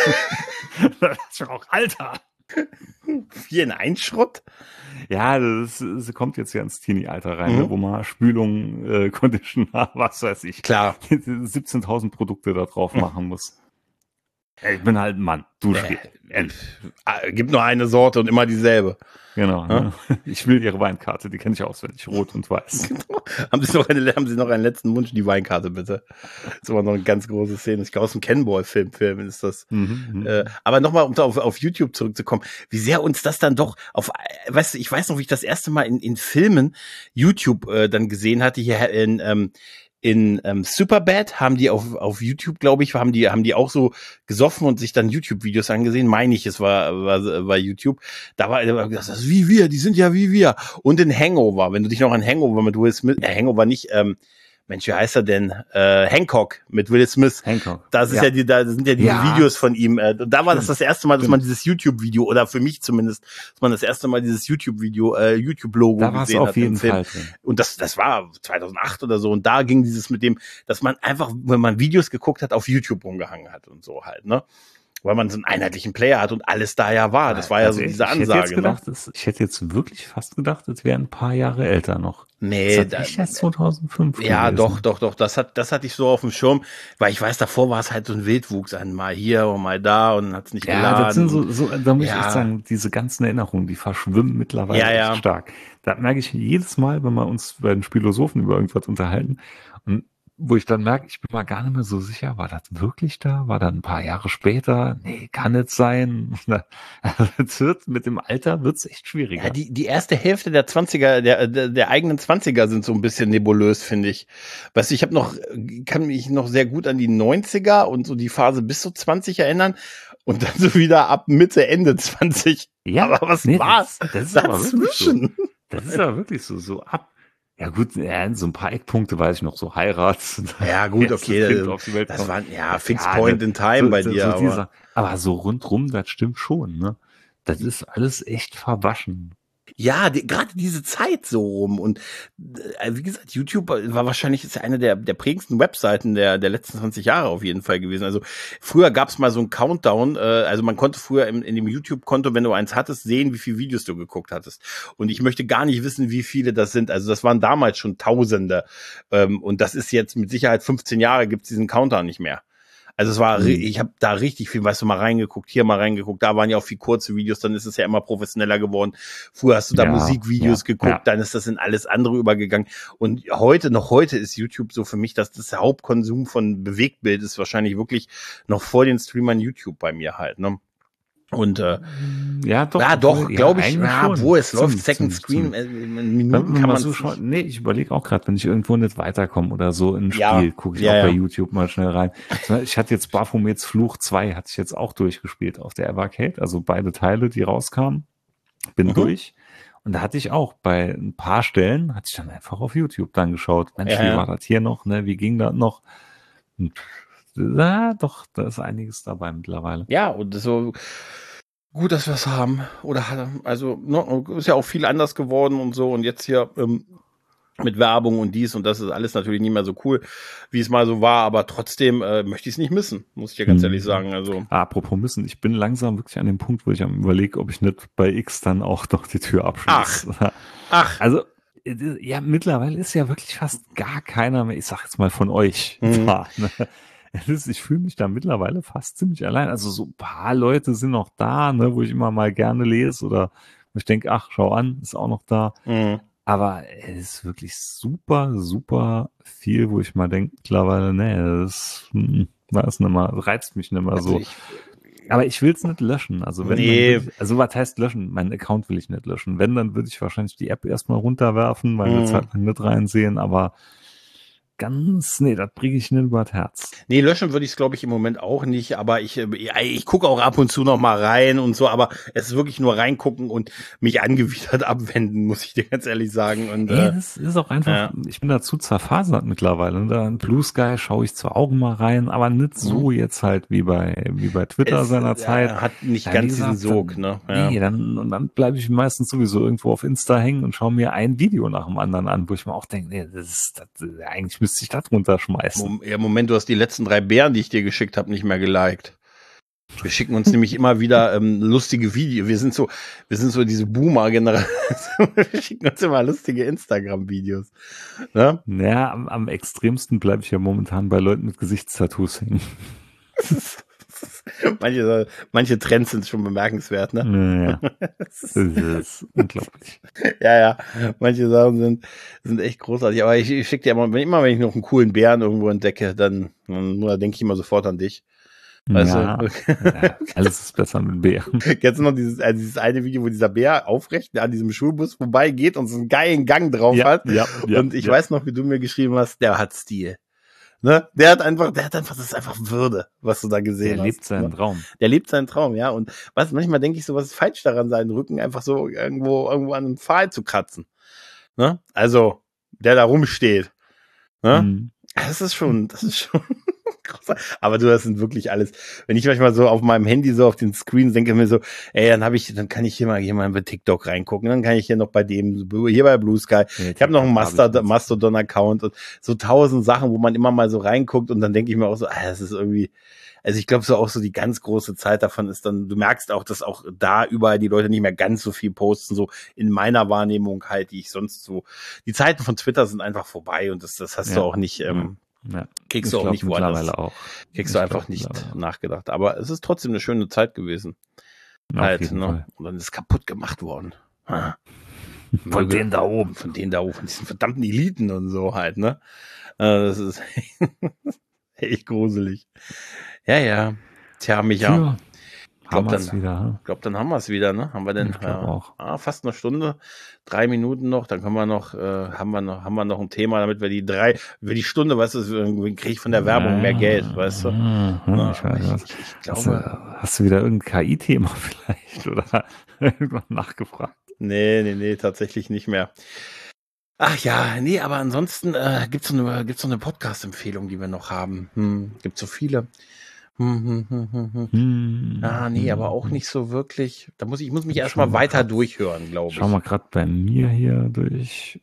Das ist auch, Alter. Vier in eins Schrott? Ja, das, sie kommt jetzt ja ins Teenie-Alter rein, Mhm. ne, wo man Spülung, äh, Conditioner, was weiß ich, Klar. siebzehntausend Produkte da drauf machen muss. Ey, ich bin halt ein Mann. Duschgel. End. Äh, gibt nur eine Sorte und immer dieselbe. Genau. Ne? Ich will ihre Weinkarte, die kenne ich auswendig, rot und weiß. Haben Sie noch eine, haben Sie noch einen letzten Wunsch, die Weinkarte bitte? Das ist aber noch eine ganz große Szene. Ich glaube, aus dem Cannonball-Film Film ist das. Mhm, Äh, aber nochmal, um da auf, auf YouTube zurückzukommen, wie sehr uns das dann doch auf, äh, weißt du, ich weiß noch, wie ich das erste Mal in, in Filmen YouTube äh, dann gesehen hatte, hier in, ähm, in ähm, Superbad haben die auf, auf YouTube, glaube ich, haben die, haben die auch so gesoffen und sich dann YouTube-Videos angesehen, meine ich, es war, war, war YouTube. Da war, da war gesagt, das ist wie wir, die sind ja wie wir. Und in Hangover, wenn du dich noch an Hangover mit Will Smith, äh, Hangover nicht, ähm, Mensch, wie heißt er denn? Äh, Hancock mit Will Smith. Hancock. Das ist ja, die, da sind ja diese Ja. Videos von ihm. Äh, da war das Stimmt. das erste Mal, dass Stimmt. man dieses YouTube-Video, oder für mich zumindest, dass man das erste Mal dieses YouTube-Video, äh, YouTube-Logo Da war es gesehen auf hat im jeden Film. Fall drin. Und das, das war zweitausendacht oder so. Und da ging dieses mit dem, dass man einfach, wenn man Videos geguckt hat, auf YouTube rumgehangen hat und so halt, ne? Weil man so einen einheitlichen Player hat und alles da ja war. Das war ja Ganz so ehrlich, diese Ich hätte, jetzt Ansage, ne? gedacht, es, ich hätte jetzt wirklich fast gedacht, es wäre ein paar Jahre älter noch. Nee, das da, hat echt erst zweitausendfünf ja, gewesen. doch, doch, doch. Das hat, das hatte ich so auf dem Schirm, weil ich weiß, davor war es halt so ein Wildwuchs an mal hier und mal da und hat es nicht Ja, geladen. das sind so, so da muss Ja. ich echt sagen, diese ganzen Erinnerungen, die verschwimmen mittlerweile Ja, ja. echt stark. Da merke ich jedes Mal, wenn wir uns bei den Philosophen über irgendwas unterhalten, und wo ich dann merke, ich bin mal gar nicht mehr so sicher, war das wirklich da? War das ein paar Jahre später? Nee, kann nicht sein. Es wird, mit dem Alter wird's echt schwieriger. Ja, die, die erste Hälfte der Zwanziger, der, der, der eigenen Zwanziger sind so ein bisschen nebulös, finde ich. Weißt du, ich habe noch, kann mich noch sehr gut an die Neunziger und so die Phase bis zu zwanzig erinnern und dann so wieder ab Mitte, Ende zwanzig. Ja, aber was nee, war's das, das ist aber wirklich so. dazwischen? Das ist aber wirklich so, so ab. Ja gut, ja, so ein paar Eckpunkte weiß ich noch, so Heirat. Ja, gut, erstes okay, Kind das- auf die Welt Das kommt. war, ja, Fixed Ja, Point in Time bei so, dir, so aber. dieser, aber so rundrum, das stimmt schon, ne? Das ist alles echt verwaschen. Ja, die, gerade diese Zeit so rum und äh, wie gesagt, YouTube war wahrscheinlich ist ja eine der der prägendsten Webseiten der der letzten zwanzig Jahre auf jeden Fall gewesen. Also früher gab's mal so einen Countdown, äh, also man konnte früher im, in dem YouTube-Konto, wenn du eins hattest, sehen, wie viele Videos du geguckt hattest. Und ich möchte gar nicht wissen, wie viele das sind. Also das waren damals schon Tausende ähm, und das ist jetzt mit Sicherheit fünfzehn Jahre gibt's diesen Countdown nicht mehr. Also es war, ich habe da richtig viel, weißt du, mal reingeguckt, hier mal reingeguckt, da waren ja auch viel kurze Videos, dann ist es ja immer professioneller geworden. Früher hast du da Ja, Musikvideos ja, geguckt, ja. dann ist das in alles andere übergegangen. Und heute, noch heute ist YouTube so für mich, dass das der Hauptkonsum von Bewegtbild ist wahrscheinlich wirklich noch vor den Streamern YouTube bei mir halt, ne? Und äh, Ja, doch. ja, doch, ja, glaube ich, eigentlich ja, schon. wo es läuft, Ziemlich, Second ziemlich, Screen, ziemlich. äh, in Wenn Minuten man kann mal man so schaut, nee, ich überlege auch gerade, wenn ich irgendwo nicht weiterkomme oder so in ein Ja, Spiel, gucke ich ja, auch bei ja. YouTube mal schnell rein. Ich hatte jetzt Baphomets Fluch zwei, hatte ich jetzt auch durchgespielt auf der Evercade, also beide Teile, die rauskamen, bin Mhm. durch. Und da hatte ich auch bei ein paar Stellen, hatte ich dann einfach auf YouTube dann geschaut. Mensch, Ja, wie ja. war das hier noch, ne? Wie ging das noch? Und, ja, doch, da ist einiges dabei mittlerweile. Ja, und so gut, dass wir es haben. Oder hat- also ne, ist ja auch viel anders geworden und so. Und jetzt hier ähm, mit Werbung und dies und das ist alles natürlich nicht mehr so cool, wie es mal so war. Aber trotzdem äh, möchte ich es nicht missen, muss ich dir ganz Hm. ehrlich sagen. Also Apropos müssen, ich bin langsam wirklich an dem Punkt, wo ich am überlege, ob ich nicht bei X dann auch doch die Tür abschließe. ach, Also, äh, ja, mittlerweile ist ja wirklich fast gar keiner mehr, ich sag jetzt mal von euch, Mhm. da. Ne? Es ist, ich fühle mich da mittlerweile fast ziemlich allein. Also so ein paar Leute sind noch da, ne, wo ich immer mal gerne lese oder wo ich denke, ach, schau an, ist auch noch da. mhm. Aber es ist wirklich super, super viel, wo ich mal denke, mittlerweile, nee, das hm, weiß nicht mehr, reizt mich nicht mehr Also so. ich, Aber ich will es nicht löschen. Also wenn Nee. dann würde ich, also was heißt löschen? Meinen Account will ich nicht löschen. Wenn, dann würde ich wahrscheinlich die App erstmal runterwerfen, mal eine Mhm. Zeit lang mit reinsehen, aber ganz, nee, das bringe ich nicht über das Herz. Nee, löschen würde ich es, glaube ich, im Moment auch nicht, aber ich, äh, ja, ich gucke auch ab und zu noch mal rein und so, aber es ist wirklich nur reingucken und mich angewidert abwenden, muss ich dir ganz ehrlich sagen. Und Nee, äh, das ist auch einfach, ja. ich bin dazu zerfasert mittlerweile. Da in Blue Sky schaue ich zwar Augen mal rein, aber nicht so jetzt halt wie bei, wie bei Twitter es seiner äh, Zeit. hat nicht Ja, ganz wie diesen gesagt, Sog, dann, ne? Ja. Nee, dann, und dann bleibe ich meistens sowieso irgendwo auf Insta hängen und schaue mir ein Video nach dem anderen an, wo ich mir auch denke, nee, das ist, das, eigentlich müsste ich das runterschmeißen. Mom- Ja, Moment, du hast die letzten drei Bären, die ich dir geschickt habe, nicht mehr geliked. Wir schicken uns nämlich immer wieder ähm, lustige Videos. Wir sind so, wir sind so diese Boomer-Generation. Wir schicken uns immer lustige Instagram-Videos. Ne? Ja, am, am extremsten bleibe ich ja momentan bei Leuten mit Gesichtstattoos hängen. manche, manche Trends sind schon bemerkenswert, ne? Ja, das ist unglaublich. Ja, ja. Manche Sachen sind, sind echt großartig. Aber ich, ich schicke dir immer, wenn, immer, wenn ich noch einen coolen Bären irgendwo entdecke, dann, dann, dann denke ich immer sofort an dich. Weißt Ja, du? ja, alles ist besser mit Bären. Jetzt noch dieses, also dieses eine Video, wo dieser Bär aufrecht an diesem Schulbus vorbeigeht und so einen geilen Gang drauf Ja, hat. ja, ja, und ich ja. weiß noch, wie du mir geschrieben hast, der hat Stil. Ne? Der hat einfach, der hat einfach, das ist einfach Würde, was du da gesehen Der hast. lebt seinen ne? Traum. Der lebt seinen Traum, ja. Und was, manchmal denke ich so, was ist falsch daran, seinen Rücken einfach so irgendwo, irgendwo an einem Pfahl zu kratzen. Ne? Also, der da rumsteht. Ne? Mhm. Das ist schon, das ist schon großartig. Aber du, das sind wirklich alles. Wenn ich manchmal so auf meinem Handy so auf den Screen denke mir so, ey, dann habe ich, dann kann ich hier mal hier mal bei TikTok reingucken, dann kann ich hier noch bei dem, hier bei Blue Sky. Ja, Ich habe noch einen TikTok hab Master, ich nicht. Mastodon-Account und so tausend Sachen, wo man immer mal so reinguckt und dann denke ich mir auch so, ah, das ist irgendwie, also ich glaube so auch so die ganz große Zeit davon ist dann, du merkst auch, dass auch da überall die Leute nicht mehr ganz so viel posten, so in meiner Wahrnehmung halt, die ich sonst so, die Zeiten von Twitter sind einfach vorbei und das, das hast Ja. du auch nicht, ähm, Ja. kriegst Ich du auch glaub nicht woanders. mittlerweile auch. Kriegst Ich du einfach glaub nicht mittlerweile nachgedacht. Aber es ist trotzdem eine schöne Zeit gewesen. auch. halt, Auf jeden ne? Fall. Und dann ist es kaputt gemacht worden. Ah. Von Möge- denen da oben. Von denen da oben, von diesen verdammten Eliten und so halt, ne? Äh, Das ist echt gruselig. Ja, ja. Tja, Micha. Tja, glaub, haben wir's dann- wieder. hm? Ich glaube, dann haben wir es wieder, ne? Haben wir denn Ich glaub auch. Ah, fast eine Stunde, drei Minuten noch, dann können wir noch, äh, haben wir noch, haben wir noch ein Thema, damit wir die drei, über die Stunde, weißt du, irgendwie kriege ich von der Werbung mehr Geld, weißt du? Mhm, Na, ich weiß, ich, was. ich, ich Hast, du, glaube, hast du wieder irgendein K I-Thema vielleicht oder irgendwann nachgefragt? nee, nee, nee, tatsächlich nicht mehr. Ach ja, nee, aber ansonsten äh, gibt's so eine, gibt's so eine Podcast-Empfehlung, die wir noch haben. Hm, gibt so viele. Hm, hm, hm, hm, hm. Hm, Ah, nee, aber auch hm. nicht so wirklich. Da muss ich, ich muss mich Schau erstmal mal weiter grad. durchhören, glaube Schau mal ich. gerade bei mir hier durch.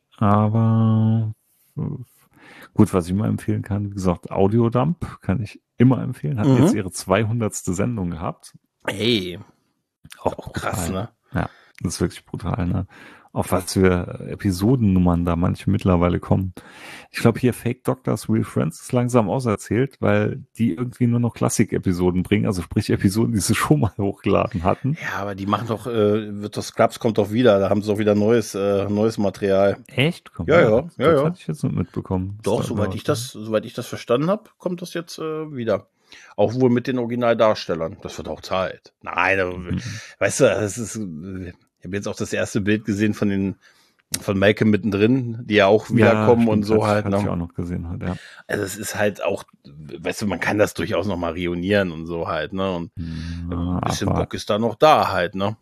Aber äh, gut, was ich immer empfehlen kann, wie gesagt, Audiodump kann ich immer empfehlen. Hatten jetzt Mhm. ihre zweihundertste Sendung gehabt. Hey, Auch auch krass, brutal. ne? Ja, das ist wirklich brutal, ne? Auf was für Episodennummern da manche mittlerweile kommen. Ich glaube, hier Fake Doctors Real Friends ist langsam auserzählt, weil die irgendwie nur noch Klassik-Episoden bringen, also sprich Episoden, die sie schon mal hochgeladen hatten. Ja, aber die machen doch, äh, wird doch Scrubs kommt doch wieder, da haben sie doch wieder neues, äh, neues Material. Echt? Komm, Ja, ja, ja, das, ja, das ja. hatte ich jetzt nicht mitbekommen. dass Doch, da soweit immer ich was war. das, soweit ich das verstanden habe, kommt das jetzt äh, wieder. Auch wohl mit den Originaldarstellern. Das wird auch Zeit. Nein, aber, Mhm. weißt du, das ist, äh, ich habe jetzt auch das erste Bild gesehen von den, von Malcolm mittendrin, die ja auch Ja, wiederkommen und stimmt, so hatte, halt. ich- hatte ich Ne? auch noch gesehen heute, ja. Also es ist halt auch, weißt du, man kann das durchaus noch mal reunieren und so halt, ne? Und Ja, ein bisschen abwarten, Bock ist da noch da halt, ne?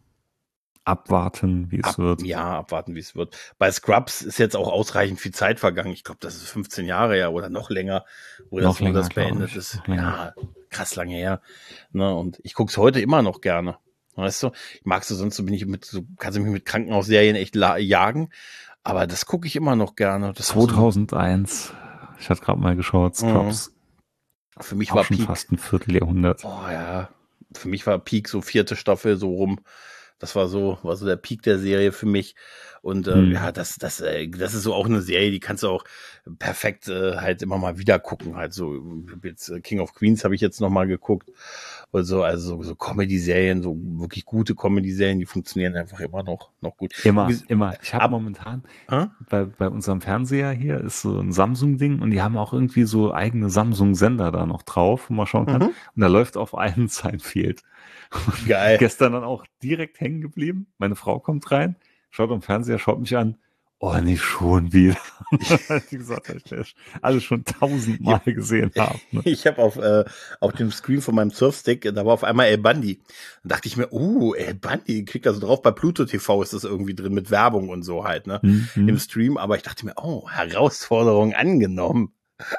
abwarten, wie es Ab, wird. ja, abwarten, wie es wird. Bei Scrubs ist jetzt auch ausreichend viel Zeit vergangen. Ich glaube, das ist fünfzehn Jahre ja oder noch länger, wo das, Noch wo länger, das glaube beendet ich. ist. Noch länger. Ja, krass lange her. Ne? Und ich guck's heute immer noch gerne. Weißt du, ich mag's so, sonst so bin ich mit, so kannst du mich mit Krankenhausserien echt la- jagen. Aber das gucke ich immer noch gerne. Das war so, zweitausendeins, ich hatte gerade mal geschaut, Scrubs, für mich auch war schon Peak. fast ein Vierteljahrhundert. Oh ja, für mich war Peak so vierte Staffel so rum. Das war so, war so der Peak der Serie für mich. Und äh, Hm. ja, das, das, äh, das ist so auch eine Serie, die kannst du auch perfekt äh, halt immer mal wieder gucken. Halt so, ich hab jetzt äh, King of Queens habe ich jetzt noch mal geguckt. Und so, also so, so Comedy-Serien, so wirklich gute Comedy-Serien, die funktionieren einfach immer noch, noch gut. Immer, Wie- immer. Ich habe ab- momentan Hä? bei, bei unserem Fernseher hier ist so ein Samsung-Ding und die haben auch irgendwie so eigene Samsung-Sender da noch drauf, wo man schauen kann. Mhm. Und da läuft auf einen Seinfeld. Geil. Gestern dann auch direkt hängen geblieben. Meine Frau kommt rein, schaut am Fernseher, schaut mich an. Oh, nicht schon wieder. Wie gesagt, ich das alles schon tausendmal gesehen habe. Ne? Ich habe auf, äh, auf dem Screen von meinem Surfstick, da war auf einmal El Bundy. Dann dachte ich mir, oh, El Bundy, kriegt da so drauf. Bei Pluto T V ist das irgendwie drin mit Werbung und so halt, ne? Hm, hm. Im Stream. Aber ich dachte mir, oh, Herausforderung angenommen.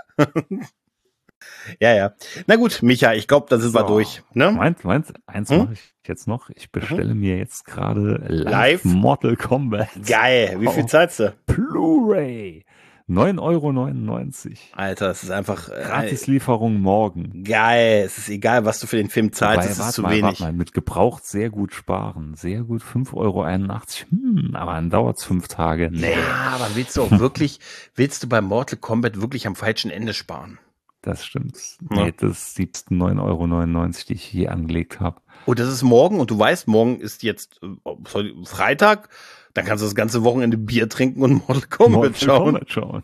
Ja, ja. Na gut, Micha, ich glaube, da sind wir So. durch. Ne? Meint, meint, eins Hm? mache ich jetzt noch. Ich bestelle mir jetzt gerade live, Live? Mortal Kombat. Geil. Wie viel auf zahlst du? Blu-ray. neun Euro neunundneunzig. Alter, es ist einfach äh, Gratislieferung morgen. geil. Es ist egal, was du für den Film zahlst. Wobei, Es ist warte zu mal, wenig. warte mal, mit gebraucht sehr gut sparen. Sehr gut, fünf Euro einundachtzig. Hm, aber dann dauert's fünf Tage. Nee, Ja, aber willst du auch wirklich, willst du bei Mortal Kombat wirklich am falschen Ende sparen? das stimmt. Ja. Nee, das ist die neun Euro neunundneunzig, die ich hier angelegt habe. Und das ist morgen und du weißt, morgen ist jetzt äh, sorry, Freitag, dann kannst du das ganze Wochenende Bier trinken und Mortal Kombat schauen. schauen.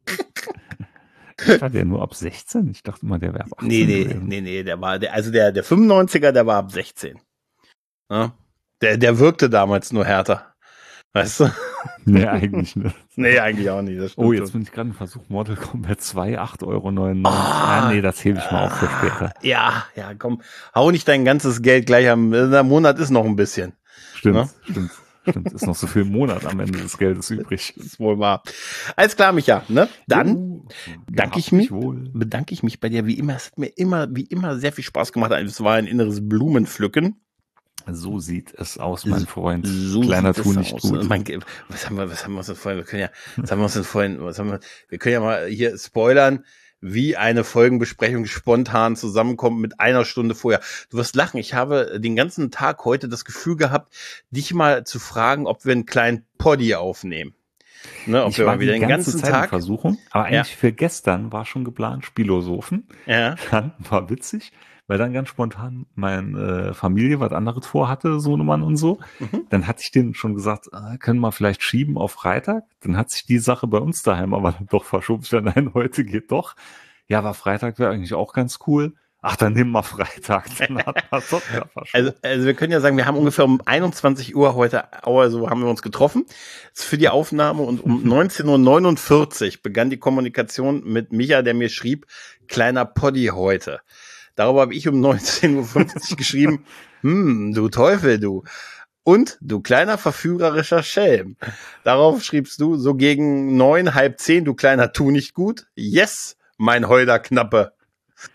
Ich war der nur ab sechzehn? Ich dachte mal, der wäre ab achtzehn Nee, nee, gewesen. nee, nee, der war, der, also der, der fünfundneunziger, der war ab sechzehn. Ja? Der, der wirkte damals nur härter. Weißt du? Nee, eigentlich nicht. Nee, eigentlich auch nicht. Das stimmt Oh, jetzt schon. bin ich gerade im Versuch, Mortal Kombat zwei, acht Euro neunundneunzig. Ah, ah, nee, das hebe ich mal auf für später. Ja, ja, komm, hau nicht dein ganzes Geld gleich am, der Monat ist noch ein bisschen. Stimmt, Ne? stimmt, stimmt. Ist noch so viel im Monat am Ende des Geldes übrig. Das ist wohl wahr. Alles klar, Micha, ne? Dann Jo, danke ich gehabt mich, wohl. bedanke ich mich bei dir wie immer. Es hat mir immer, wie immer sehr viel Spaß gemacht. Es war ein inneres Blumenpflücken. So sieht es aus, mein Freund. So Kleiner sieht Tu es nicht aus. gut. Mein, Ge- was haben wir, was haben wir uns denn vorhin, wir können ja, was haben wir uns denn vorhin, was haben wir, wir können ja mal hier spoilern, wie eine Folgenbesprechung spontan zusammenkommt mit einer Stunde vorher. Du wirst lachen. Ich habe den ganzen Tag heute das Gefühl gehabt, dich mal zu fragen, ob wir einen kleinen Poddy aufnehmen. Ne, ob Ich wir war mal wieder die den ganze ganzen Zeit in Tag. Versuchung, aber Ja. eigentlich für gestern war schon geplant Spilosophen. Ja. Dann war witzig, weil dann ganz spontan meine äh, Familie was anderes vorhatte, Sohnemann und so. Mhm. Dann hatte ich denen schon gesagt, äh, können wir vielleicht schieben auf Freitag. Dann hat sich die Sache bei uns daheim aber dann doch verschoben. Ich dachte, nein, heute geht doch. Ja, aber Freitag wäre eigentlich auch ganz cool. Ach, dann nehmen wir Freitag. Dann hat man es doch wieder verschoben. Also, also wir können ja sagen, wir haben ungefähr um einundzwanzig Uhr heute, also haben wir uns getroffen für die Aufnahme und um neunzehn Uhr neunundvierzig begann die Kommunikation mit Micha, der mir schrieb, kleiner Poddy heute. Darüber habe ich um neunzehn Uhr fünfzig geschrieben, hm, du Teufel, du. Und du kleiner verführerischer Schelm. Darauf schriebst du, so gegen neun, halb zehn, du kleiner Tu nicht gut. Yes, mein Holder Knappe.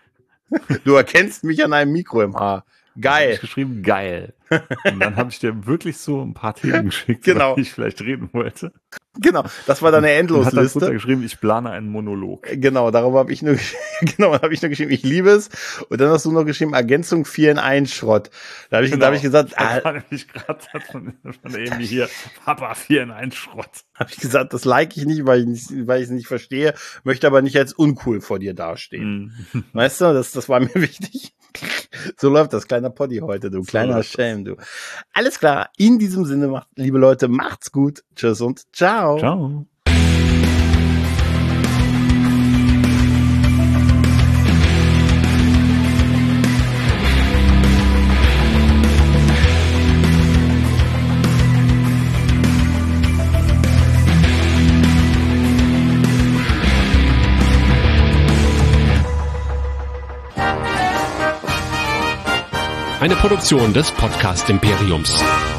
Du erkennst mich an einem Mikro im Haar. Geil. Hab ich geschrieben, geil. Und dann habe ich dir wirklich so ein paar Themen geschickt, genau. über die ich vielleicht reden wollte. Genau, das war dann eine Endlosliste. Und hat geschrieben, ich plane einen Monolog. Genau, darüber habe ich nur, genau, habe ich nur geschrieben, ich liebe es. Und dann hast du noch geschrieben, Ergänzung vier in eins Schrott. Da habe ich, genau. da hab ich gesagt, das ah, war nämlich gerade von, von der Amy hier, Papa vier in eins Schrott. Habe ich gesagt, das like ich nicht, weil ich nicht, weil ich es nicht verstehe, möchte aber nicht als uncool vor dir dastehen. Mm. Weißt du, das, das war mir wichtig. So läuft das, kleiner Poddy heute, du so kleiner Schelm, du. Alles klar, in diesem Sinne, macht, liebe Leute, macht's gut. Tschüss und ciao. Ciao. Eine Produktion des Podcast Imperiums.